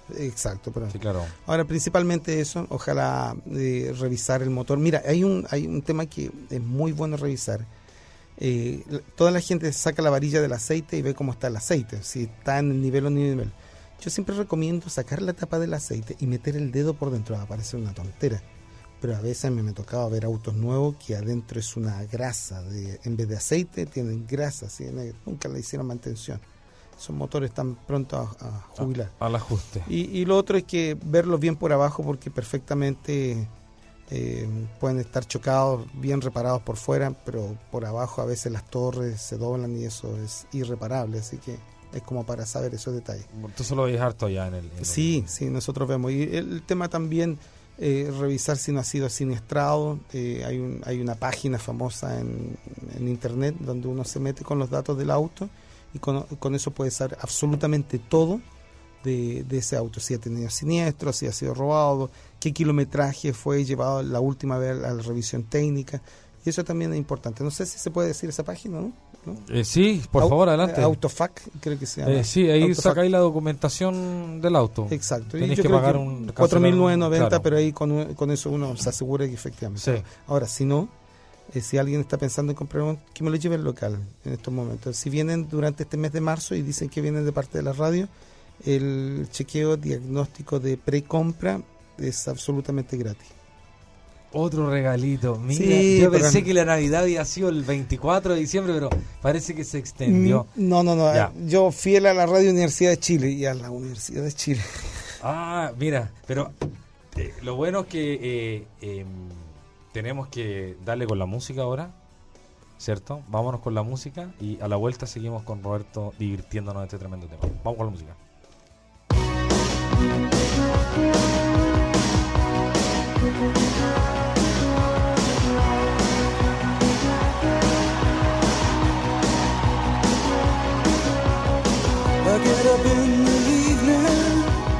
Exacto, pero Sí, claro. ahora principalmente eso, ojalá eh, revisar el motor. Mira, hay un hay un tema que es muy bueno revisar. Eh, la- toda la gente saca la varilla del aceite y ve cómo está el aceite, si está en el nivel o no nivel. Yo siempre recomiendo sacar la tapa del aceite y meter el dedo por dentro. Va a parecer una tontera, pero a veces me, me tocaba ver autos nuevos que adentro es una grasa, de, en vez de aceite tienen grasa, ¿sí? Nunca le hicieron mantención. Esos motores están prontos a, a jubilar. Al ajuste. Y, y lo otro es que verlos bien por abajo, porque perfectamente eh, pueden estar chocados, bien reparados por fuera, pero por abajo a veces las torres se doblan y eso es irreparable, así que es como para saber esos detalles. Tú solo ves harto ya en el... en el- Sí, sí, nosotros vemos. Y el, el tema también, eh, revisar si no ha sido siniestrado. Eh, hay, un, hay una página famosa en, en internet donde uno se mete con los datos del auto y con, con eso puede saber absolutamente todo de, de ese auto. Si ha tenido siniestro, si ha sido robado, qué kilometraje fue llevado la última vez a la revisión técnica. Y eso también es importante. No sé si se puede decir esa página, ¿no? ¿No? Eh, sí, por Au- favor, adelante. Autofac, creo que se llama. Eh, sí, ahí Autofac. sacáis la documentación del auto. Exacto. Y Tenéis yo que creo pagar que un... cuatro mil novecientos noventa, claro. pero ahí con, con eso uno se asegura que efectivamente. Sí. Ahora, si no, eh, si alguien está pensando en comprar uno, que me lo lleve al local en estos momentos. Si vienen durante este mes de marzo y dicen que vienen de parte de la radio, el chequeo diagnóstico de precompra es absolutamente gratis. Otro regalito. Mira, Sí, yo pero- pensé que la Navidad había sido el veinticuatro de diciembre, pero parece que se extendió. Mm, No, no, no. Ya. Yo fiel a la Radio Universidad de Chile y a la Universidad de Chile. Ah, mira, pero eh, lo bueno es que eh, eh, tenemos que darle con la música ahora, ¿cierto? Vámonos con la música y a la vuelta seguimos con Roberto divirtiéndonos de este tremendo tema. Vamos con la música. I get up in the evening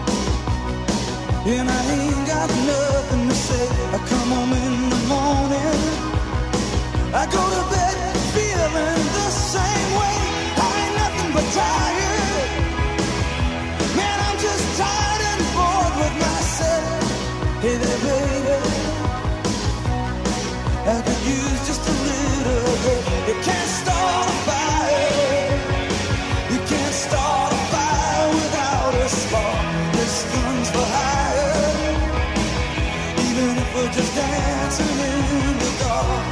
and I ain't got nothing to say. I come home in the morning, I go to bed feeling the same way. I ain't nothing but tired, man, I'm just tired and bored with myself. Hey there, baby, I could use just a little help. You can't start a fire, you can't start a fire without a spark. This gun's for hire, even if we're just dancing in the dark.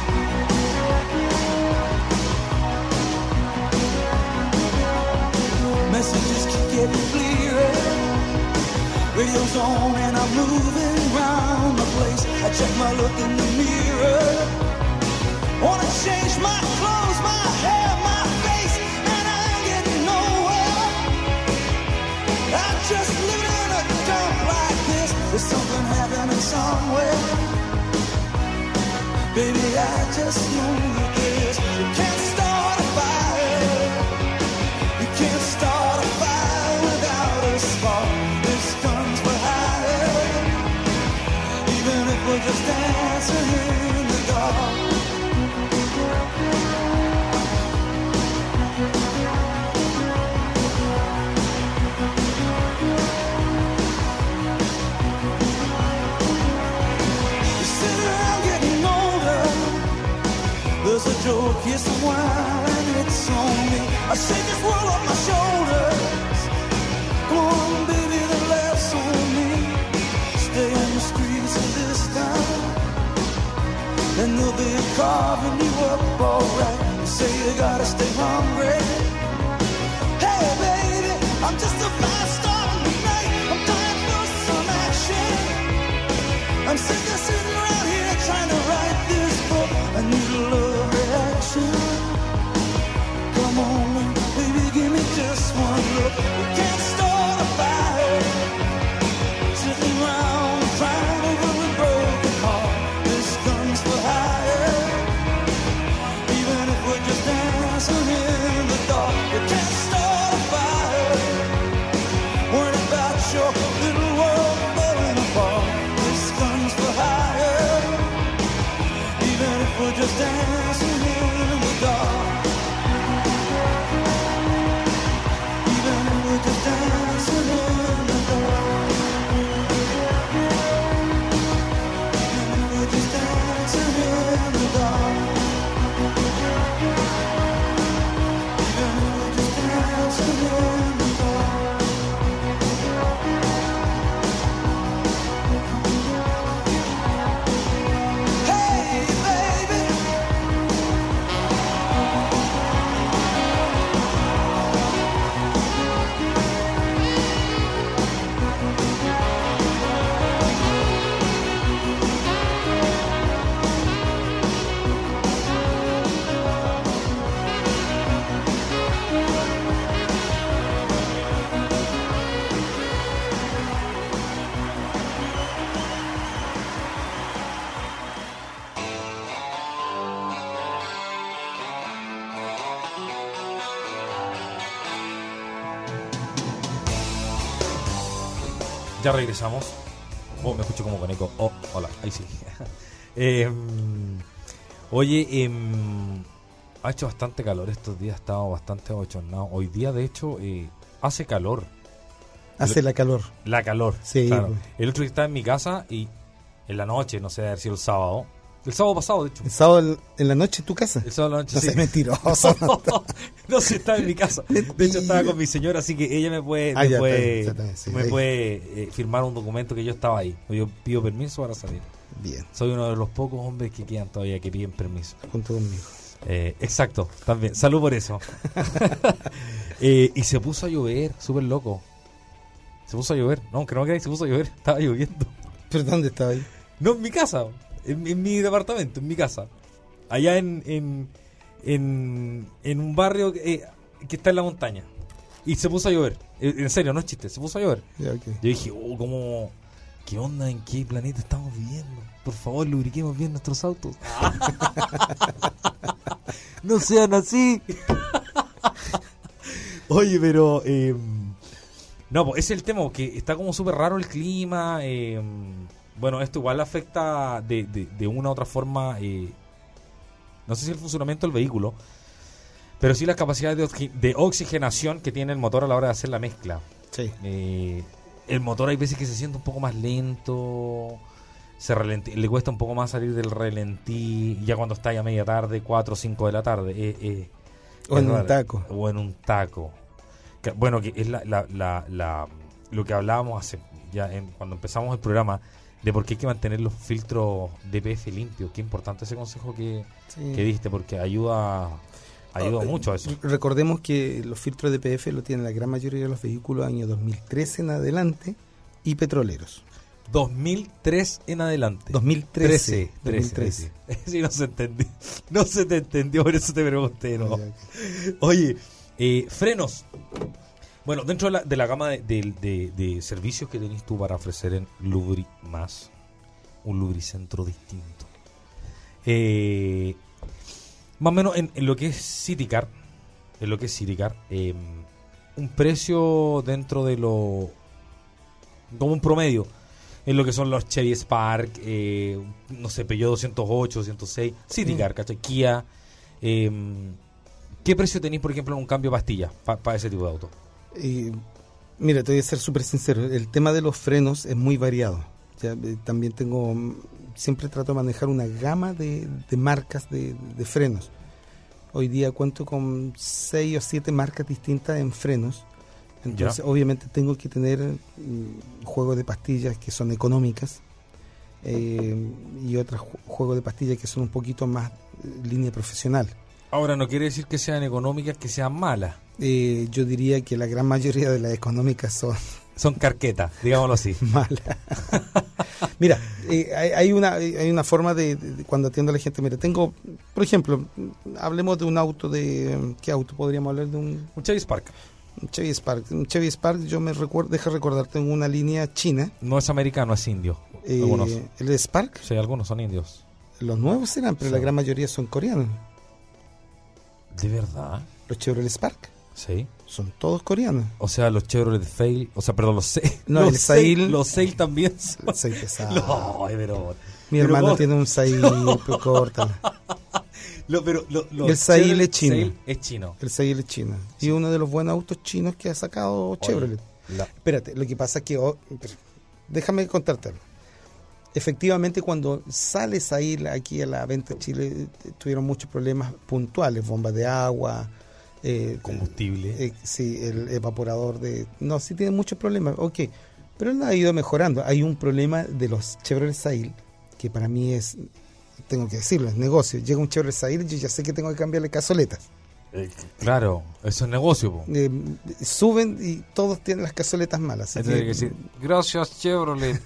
Messages keep getting clearer, radio's on and I'm moving around the place. I check my look in the mirror, wanna change my clothes, my hair, my face, and I ain't getting nowhere. I'm just living in a dump like this. There's something happening somewhere. Baby, I just know that this. You can't start a fire, you can't start a fire without a spark. This gun's for hire, even if we're just dancing in the dark. You sit around getting older, there's a joke, here's some wine, it's on me. I shake this world off my shoulders. Come on, baby, the laughs on me. Stay on the streets of this town, and they'll be carving you up alright. You say you gotta stay hungry. Hey, baby, I'm just a fast star in the night. I'm dying for some action. I'm sick of sitting around here trying to write this book. I need a love reaction. Come on, baby, give me just one look. We can't start a fire, sitting around crying over a broken heart. This gun's for hire, even if we're just dancing in the dark. We can't start a fire, worried about your little world falling apart. This gun's for hire, even if we're just dancing in the dark. Even if we're just dancing in the dark. Ya regresamos. Oh, me escucho como con eco. Oh, hola, ahí sí. eh, oye, eh, ha hecho bastante calor estos días, ha estado bastante abochornado. Hoy día, de hecho, eh, hace calor. Hace la calor. La calor. Sí. Claro. Pues. El otro día estaba en mi casa y en la noche, no sé, haber sido el sábado. El sábado pasado, de hecho. ¿El sábado en la noche en tu casa? El sábado en la noche, No sí. seas mentiroso. No, no sé, estaba en mi casa. De hecho, estaba con mi señora, así que ella me puede, Ah, me ya, puede, está bien, está bien, sí, me ahí. puede eh, firmar un documento que yo estaba ahí. Yo pido permiso para salir. Bien, Soy uno de los pocos hombres que quedan todavía que piden permiso. junto conmigo. Eh, exacto, también. Salud por eso. eh, y se puso a llover, súper loco. Se puso a llover. No, aunque no me creáis, se puso a llover. Estaba lloviendo. ¿Pero dónde estaba ahí? No, en mi casa. En, en mi departamento, en mi casa. Allá en en, en, en un barrio eh, que está en la montaña. Y se puso a llover. Eh, En serio, no es chiste, se puso a llover. Ya, ok. Yo dije, oh, ¿cómo? ¿Qué onda? ¿En qué planeta estamos viviendo? Por favor, lubriquemos bien nuestros autos. No sean así. Oye, pero... Eh, no, pues ese es el tema, que está como súper raro el clima. Eh, bueno, esto igual afecta de, de, de una u otra forma, eh, no sé si el funcionamiento del vehículo, pero sí las capacidades de, oxi- de oxigenación que tiene el motor a la hora de hacer la mezcla. Sí. Eh, el motor hay veces que se siente un poco más lento, se ralenti- le cuesta un poco más salir del ralentí ya cuando está ya media tarde, cuatro o cinco de la tarde. Eh, eh, O es en un raro. taco. O en un taco. Que, bueno, que es la, la, la, la- lo que hablábamos hace ya en, cuando empezamos el programa, de por qué hay que mantener los filtros D P F limpios. Qué importante ese consejo que, Sí. que diste, porque ayuda ayuda Oh, mucho a eso. Recordemos que los filtros de P F lo tienen la gran mayoría de los vehículos año dos mil trece en adelante y petroleros. dos mil tres en adelante. dos mil trece. trece, dos mil trece. Sí, no se entendió. No se te entendió, por eso te pregunté. ¿no? Ya, ok. Oye, eh, frenos. Bueno, dentro de la, de la gama de, de- de- de servicios que tenés tú para ofrecer en Lubri Más, un lubricentro distinto. Eh, más o menos en, en lo que es Citycar, en lo que es Citycar, eh, un precio dentro de lo, como un promedio, en lo que son los Chevy Spark, eh, no sé, Peugeot doscientos ocho, doscientos seis, Citycar, ¿cachai? Kia. Eh, ¿Qué precio tenéis, por ejemplo, en un cambio de pastilla para ese tipo de auto? Y, mira, te voy a ser súper sincero. El tema de los frenos es muy variado. Ya, eh, también tengo, mm, siempre trato de manejar una gama de, de marcas de, de frenos. Hoy día cuento con seis o siete marcas distintas en frenos. Entonces, Ya. obviamente tengo que tener mm, juegos de pastillas que son económicas eh, y otros ju- juegos de pastillas que son un poquito más eh, línea profesional. Ahora, no quiere decir que sean económicas, que sean malas. Eh, yo diría que la gran mayoría de las económicas son Son carquetas, digámoslo así. malas. Mira, eh, hay, hay una hay una forma de, de- de cuando atiendo a la gente. Mira, tengo, por ejemplo, hablemos de un auto de... ¿Qué auto podríamos hablar? De un, Un Chevy Spark. un Chevy Spark. Un Chevy Spark, yo me recuerdo, deja recordar, tengo una línea china. No es americano, es indio. eh, Algunos. el Spark, Sí, algunos son indios. los nuevos serán, pero Sí. la gran mayoría son coreanos. ¿De verdad? Los Chevrolet Spark Sí. son todos coreanos. O sea, los Chevrolet Fail, o sea, perdón, los Sail. No, los el Sail- Los Sail también son. Soy pesado. No, ay, pero... Mi pero hermano vos- tiene un Sail, pero córtala. Lo, pero, lo- los El Sail Chevrolet es chino. Sail es chino. El Sail es chino. Y uno de los buenos autos chinos que ha sacado Chevrolet. La- Espérate, lo que pasa es que... oh, pero déjame contarte algo. Efectivamente, cuando sale Sail aquí a la venta en Chile, eh, tuvieron muchos problemas puntuales, bombas de agua, eh, combustible. eh, sí, el evaporador de... No, sí tiene muchos problemas, ok, pero él ha ido mejorando. Hay un problema de los Chevrolet Sail, que para mí es, tengo que decirlo, es negocio. Llega un Chevrolet Sail, yo ya sé que tengo que cambiarle cazoletas. Eh, claro, eso es negocio, po. Eh, suben y todos tienen las cazoletas malas. así Hay que que- decir, gracias Chevrolet.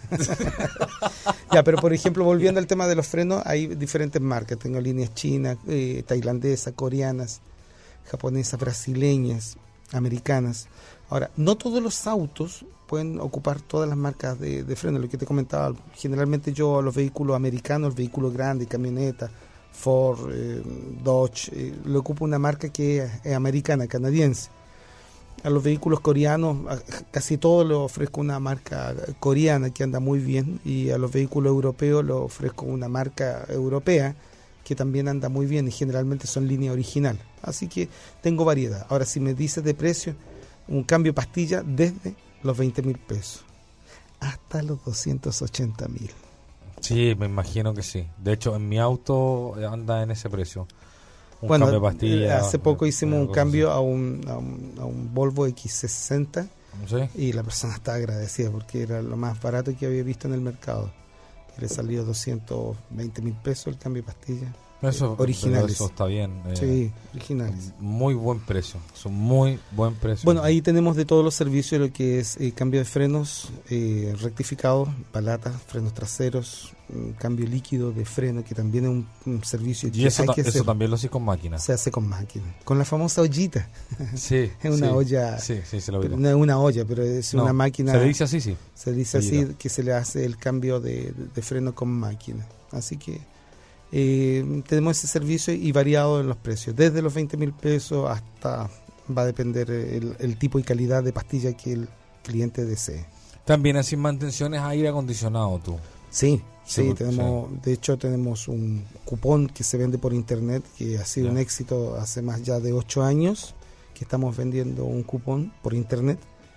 Ya, pero por ejemplo, volviendo al tema de los frenos, hay diferentes marcas. Tengo líneas chinas, eh, tailandesas, coreanas, japonesas, brasileñas, americanas. Ahora, no todos los autos pueden ocupar todas las marcas de, de freno. Lo que te comentaba, generalmente yo a los vehículos americanos, los vehículos grandes, camionetas, Ford, eh, Dodge, eh, le ocupo una marca que es, es americana, canadiense. A los vehículos coreanos, a- casi todo lo ofrezco una marca coreana que anda muy bien, y a los vehículos europeos lo ofrezco una marca europea que también anda muy bien, y generalmente son línea original. Así que tengo variedad. Ahora, si me dices de precio, un cambio pastilla desde los veinte mil pesos hasta los doscientos ochenta mil. Sí, me imagino que sí. De hecho, en mi auto anda en ese precio. Un Bueno, cambio de pastilla. eh, hace poco hicimos una un cosa cambio a un, a un, a un Volvo equis sesenta, así. ¿Sí? y la persona estaba agradecida porque era lo más barato que había visto en el mercado. Le salió doscientos veinte mil pesos el cambio de pastilla. Eso, originales. eso está bien. eh, Sí, originales. Muy buen precio. Son muy buen precio. Bueno, ahí tenemos de todos los servicios lo que es eh, cambio de frenos, eh, rectificado, palatas, frenos traseros, un cambio líquido de freno, que también es un, un servicio y que eso, hay ta- que eso hacer. también lo haces con máquina. Se hace con máquina, con la famosa ollita. Sí. Es una sí, olla, Sí, sí, se lo vi. pero no es una olla, pero es No, una máquina. Se le dice así, sí. Se dice así, Ollita. que se le hace el cambio de, de- de freno con máquina. Así que eh, tenemos ese servicio y variado en los precios, desde los veinte mil pesos hasta, va a depender el, el tipo y calidad de pastilla que el cliente desee. También así mantenciones aire acondicionado tú. Sí, Sí, sí, porque- tenemos, de hecho tenemos un cupón que se vende por internet, que ha sido Ya. un éxito hace más ya de ocho años, que estamos vendiendo un cupón por internet,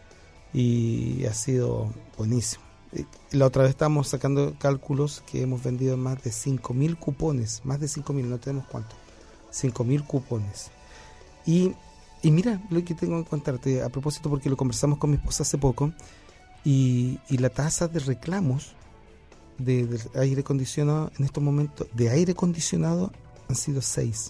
y ha sido buenísimo. Eh, La otra vez estábamos sacando cálculos que hemos vendido más de cinco mil cupones, más de cinco mil, no tenemos cuánto, cinco mil cupones. Y, y mira lo que tengo que contarte a propósito, porque lo conversamos con mi esposa hace poco, y, y la tasa de reclamos de, del aire acondicionado en estos momentos, de aire acondicionado, han sido seis.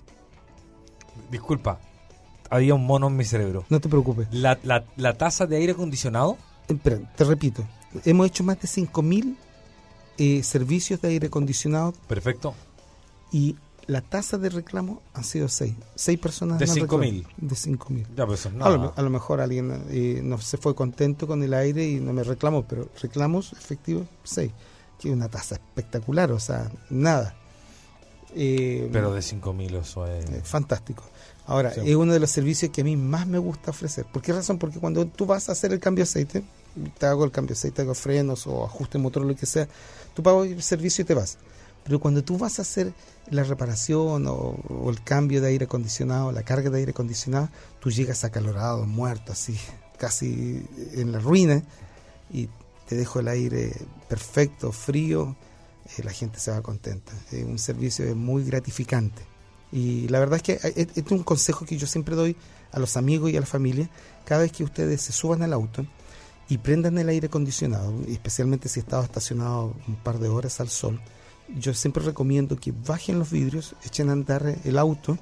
Disculpa, había un mono en mi cerebro. No te preocupes. La, la, la tasa de aire acondicionado, Espera, te repito, hemos hecho más de cinco mil eh, servicios de aire acondicionado, perfecto. y la tasa de reclamo han sido seis. Seis personas De han cinco reclamado. mil. De cinco mil. Ya, pues eso es A, nada. lo, a lo mejor alguien eh, no se fue contento con el aire y no me reclamó, pero reclamos efectivos seis, que es una tasa espectacular, o sea, nada. Eh, Pero de cinco mil eso es... Eh, fantástico. Ahora, Sí. es uno de los servicios que a mí más me gusta ofrecer. ¿Por qué razón? Porque cuando tú vas a hacer el cambio de aceite, te hago el cambio de aceite, hago frenos o ajuste de motor, lo que sea, tú pagas el servicio y te vas. Pero cuando tú vas a hacer la reparación o, o el cambio de aire acondicionado, la carga de aire acondicionado, tú llegas acalorado, muerto, así, casi en la ruina, y te dejo el aire perfecto, frío, eh, la gente se va contenta. Es un servicio muy gratificante. Y la verdad es que eh, este es un consejo que yo siempre doy a los amigos y a la familia. Cada vez que ustedes se suban al auto y prendan el aire acondicionado, y especialmente si estaba estacionado un par de horas al sol, yo siempre recomiendo que bajen los vidrios, echen a andar el auto,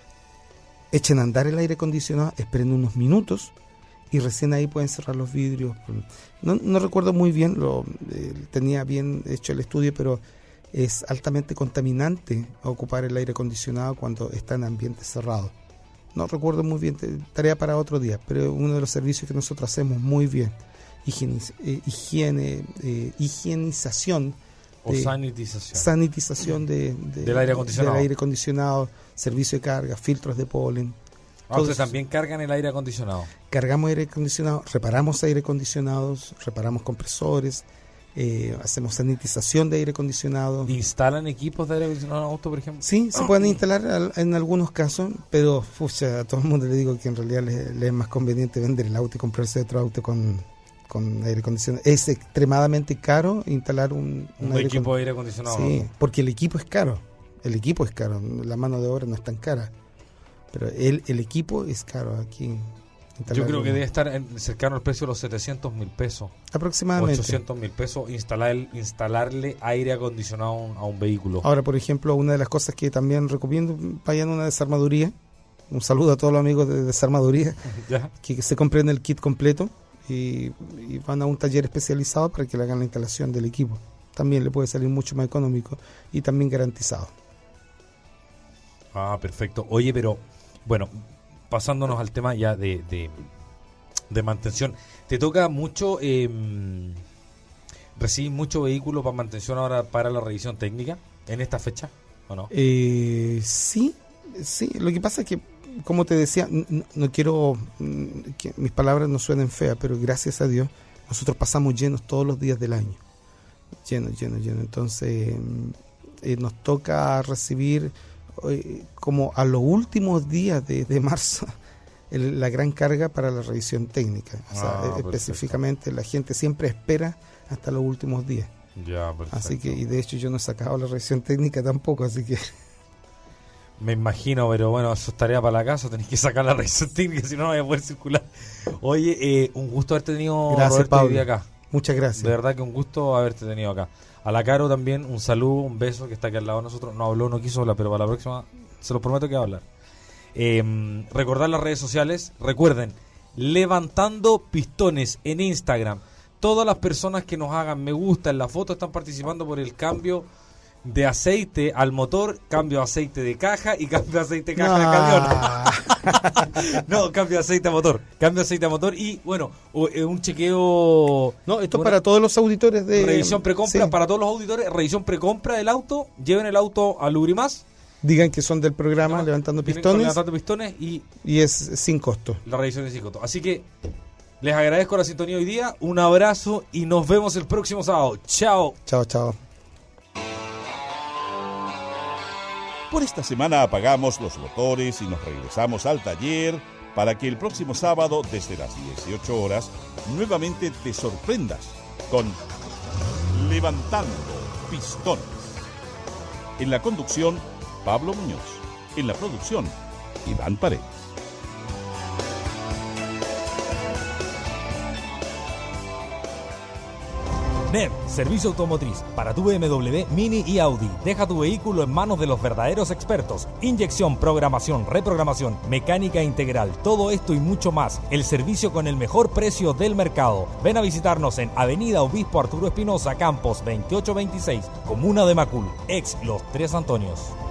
echen a andar el aire acondicionado, esperen unos minutos y recién ahí pueden cerrar los vidrios. No, no recuerdo muy bien, lo eh, tenía bien hecho el estudio, pero es altamente contaminante ocupar el aire acondicionado cuando está en ambiente cerrado. No recuerdo muy bien, te- tarea para otro día, pero es uno de los servicios que nosotros hacemos muy bien. Higieniz- eh, higiene, eh, higienización, O de- sanitización. sanitización de, de- Del aire acondicionado. del aire acondicionado, servicio de carga, filtros de polen. Ah, ustedes todos- también cargan el aire acondicionado. Cargamos aire acondicionado, reparamos aire acondicionados, reparamos compresores, eh, hacemos sanitización de aire acondicionado. ¿Instalan equipos de aire acondicionado en auto, por ejemplo? Sí, se pueden instalar al- en algunos casos, pero pucha, a todo el mundo le digo que en realidad le, le es más conveniente vender el auto y comprarse otro auto con, con aire acondicionado. Es extremadamente caro instalar un, Un, aire equipo acon- de aire acondicionado. Sí, porque el equipo es caro. El equipo es caro, la mano de obra no es tan cara. Pero el, el equipo es caro aquí. Yo instalar creo que uno. debe estar en- cercano al precio de los setecientos mil pesos. Aproximadamente. ochocientos mil pesos instalar, instalarle aire acondicionado a un, a un vehículo. Ahora, por ejemplo, una de las cosas que también recomiendo, vayan a una desarmaduría. Un saludo a todos los amigos de desarmaduría, ¿Ya? que se compren el kit completo y, y van a un taller especializado para que le hagan la instalación del equipo. También le puede salir mucho más económico y también garantizado. Ah, perfecto. Oye, pero bueno, pasándonos al tema ya de, de, de mantención, ¿te toca mucho, eh, recibir mucho vehículo para mantención ahora para la revisión técnica en esta fecha o no? Eh, sí, sí. Lo que pasa es que como te decía, no, no quiero que mis palabras no suenen feas, pero gracias a Dios nosotros pasamos llenos todos los días del año. Llenos, llenos, llenos. Entonces eh, nos toca recibir eh, como a los últimos días de, de marzo el, la gran carga para la revisión técnica. O sea, Ah, específicamente la gente siempre espera hasta los últimos días. Ya, perfecto. Así que, y de hecho yo no he sacado la revisión técnica tampoco, así que... Me imagino, pero bueno, eso es tarea para la casa, tenés que sacar la revisión técnica, si no no voy a poder circular. Oye, eh, un gusto haberte tenido, Gracias, Roberto, Pablo. hoy día acá. Muchas gracias. De verdad que un gusto haberte tenido acá. A la Caro también, un saludo, un beso, que está aquí al lado de nosotros. No habló, no quiso hablar, pero para la próxima, se los prometo que va a hablar. Eh, recordar las redes sociales, recuerden, Levantando Pistones en Instagram. Todas las personas que nos hagan me gusta en la foto están participando por el cambio de aceite al motor, cambio de aceite de caja y cambio de aceite de caja de camión. No, cambio de aceite a motor, cambio de aceite a motor y bueno, u- eh, un chequeo. No, esto es una para todos los auditores de... Revisión precompra, Sí. para todos los auditores, revisión precompra del auto, lleven el auto a Lubrimás, Digan que son del programa Levantando vienen con Pistones levantando pistones y y es sin costo. la revisión de psicoto. Así que les agradezco la sintonía hoy día, un abrazo y nos vemos el próximo sábado. Chao. Chao, chao. Por esta semana apagamos los motores y nos regresamos al taller para que el próximo sábado, desde las dieciocho horas, nuevamente te sorprendas con Levantando Pistones. En la conducción, Pablo Muñoz. En la producción, Iván Paredes. N E M, servicio automotriz para tu B M W, Mini y Audi. Deja tu vehículo en manos de los verdaderos expertos. Inyección, programación, reprogramación, mecánica integral, todo esto y mucho más. El servicio con el mejor precio del mercado. Ven a visitarnos en Avenida Obispo Arturo Espinosa, Campos veintiocho veintiséis, Comuna de Macul, ex Los Tres Antonios.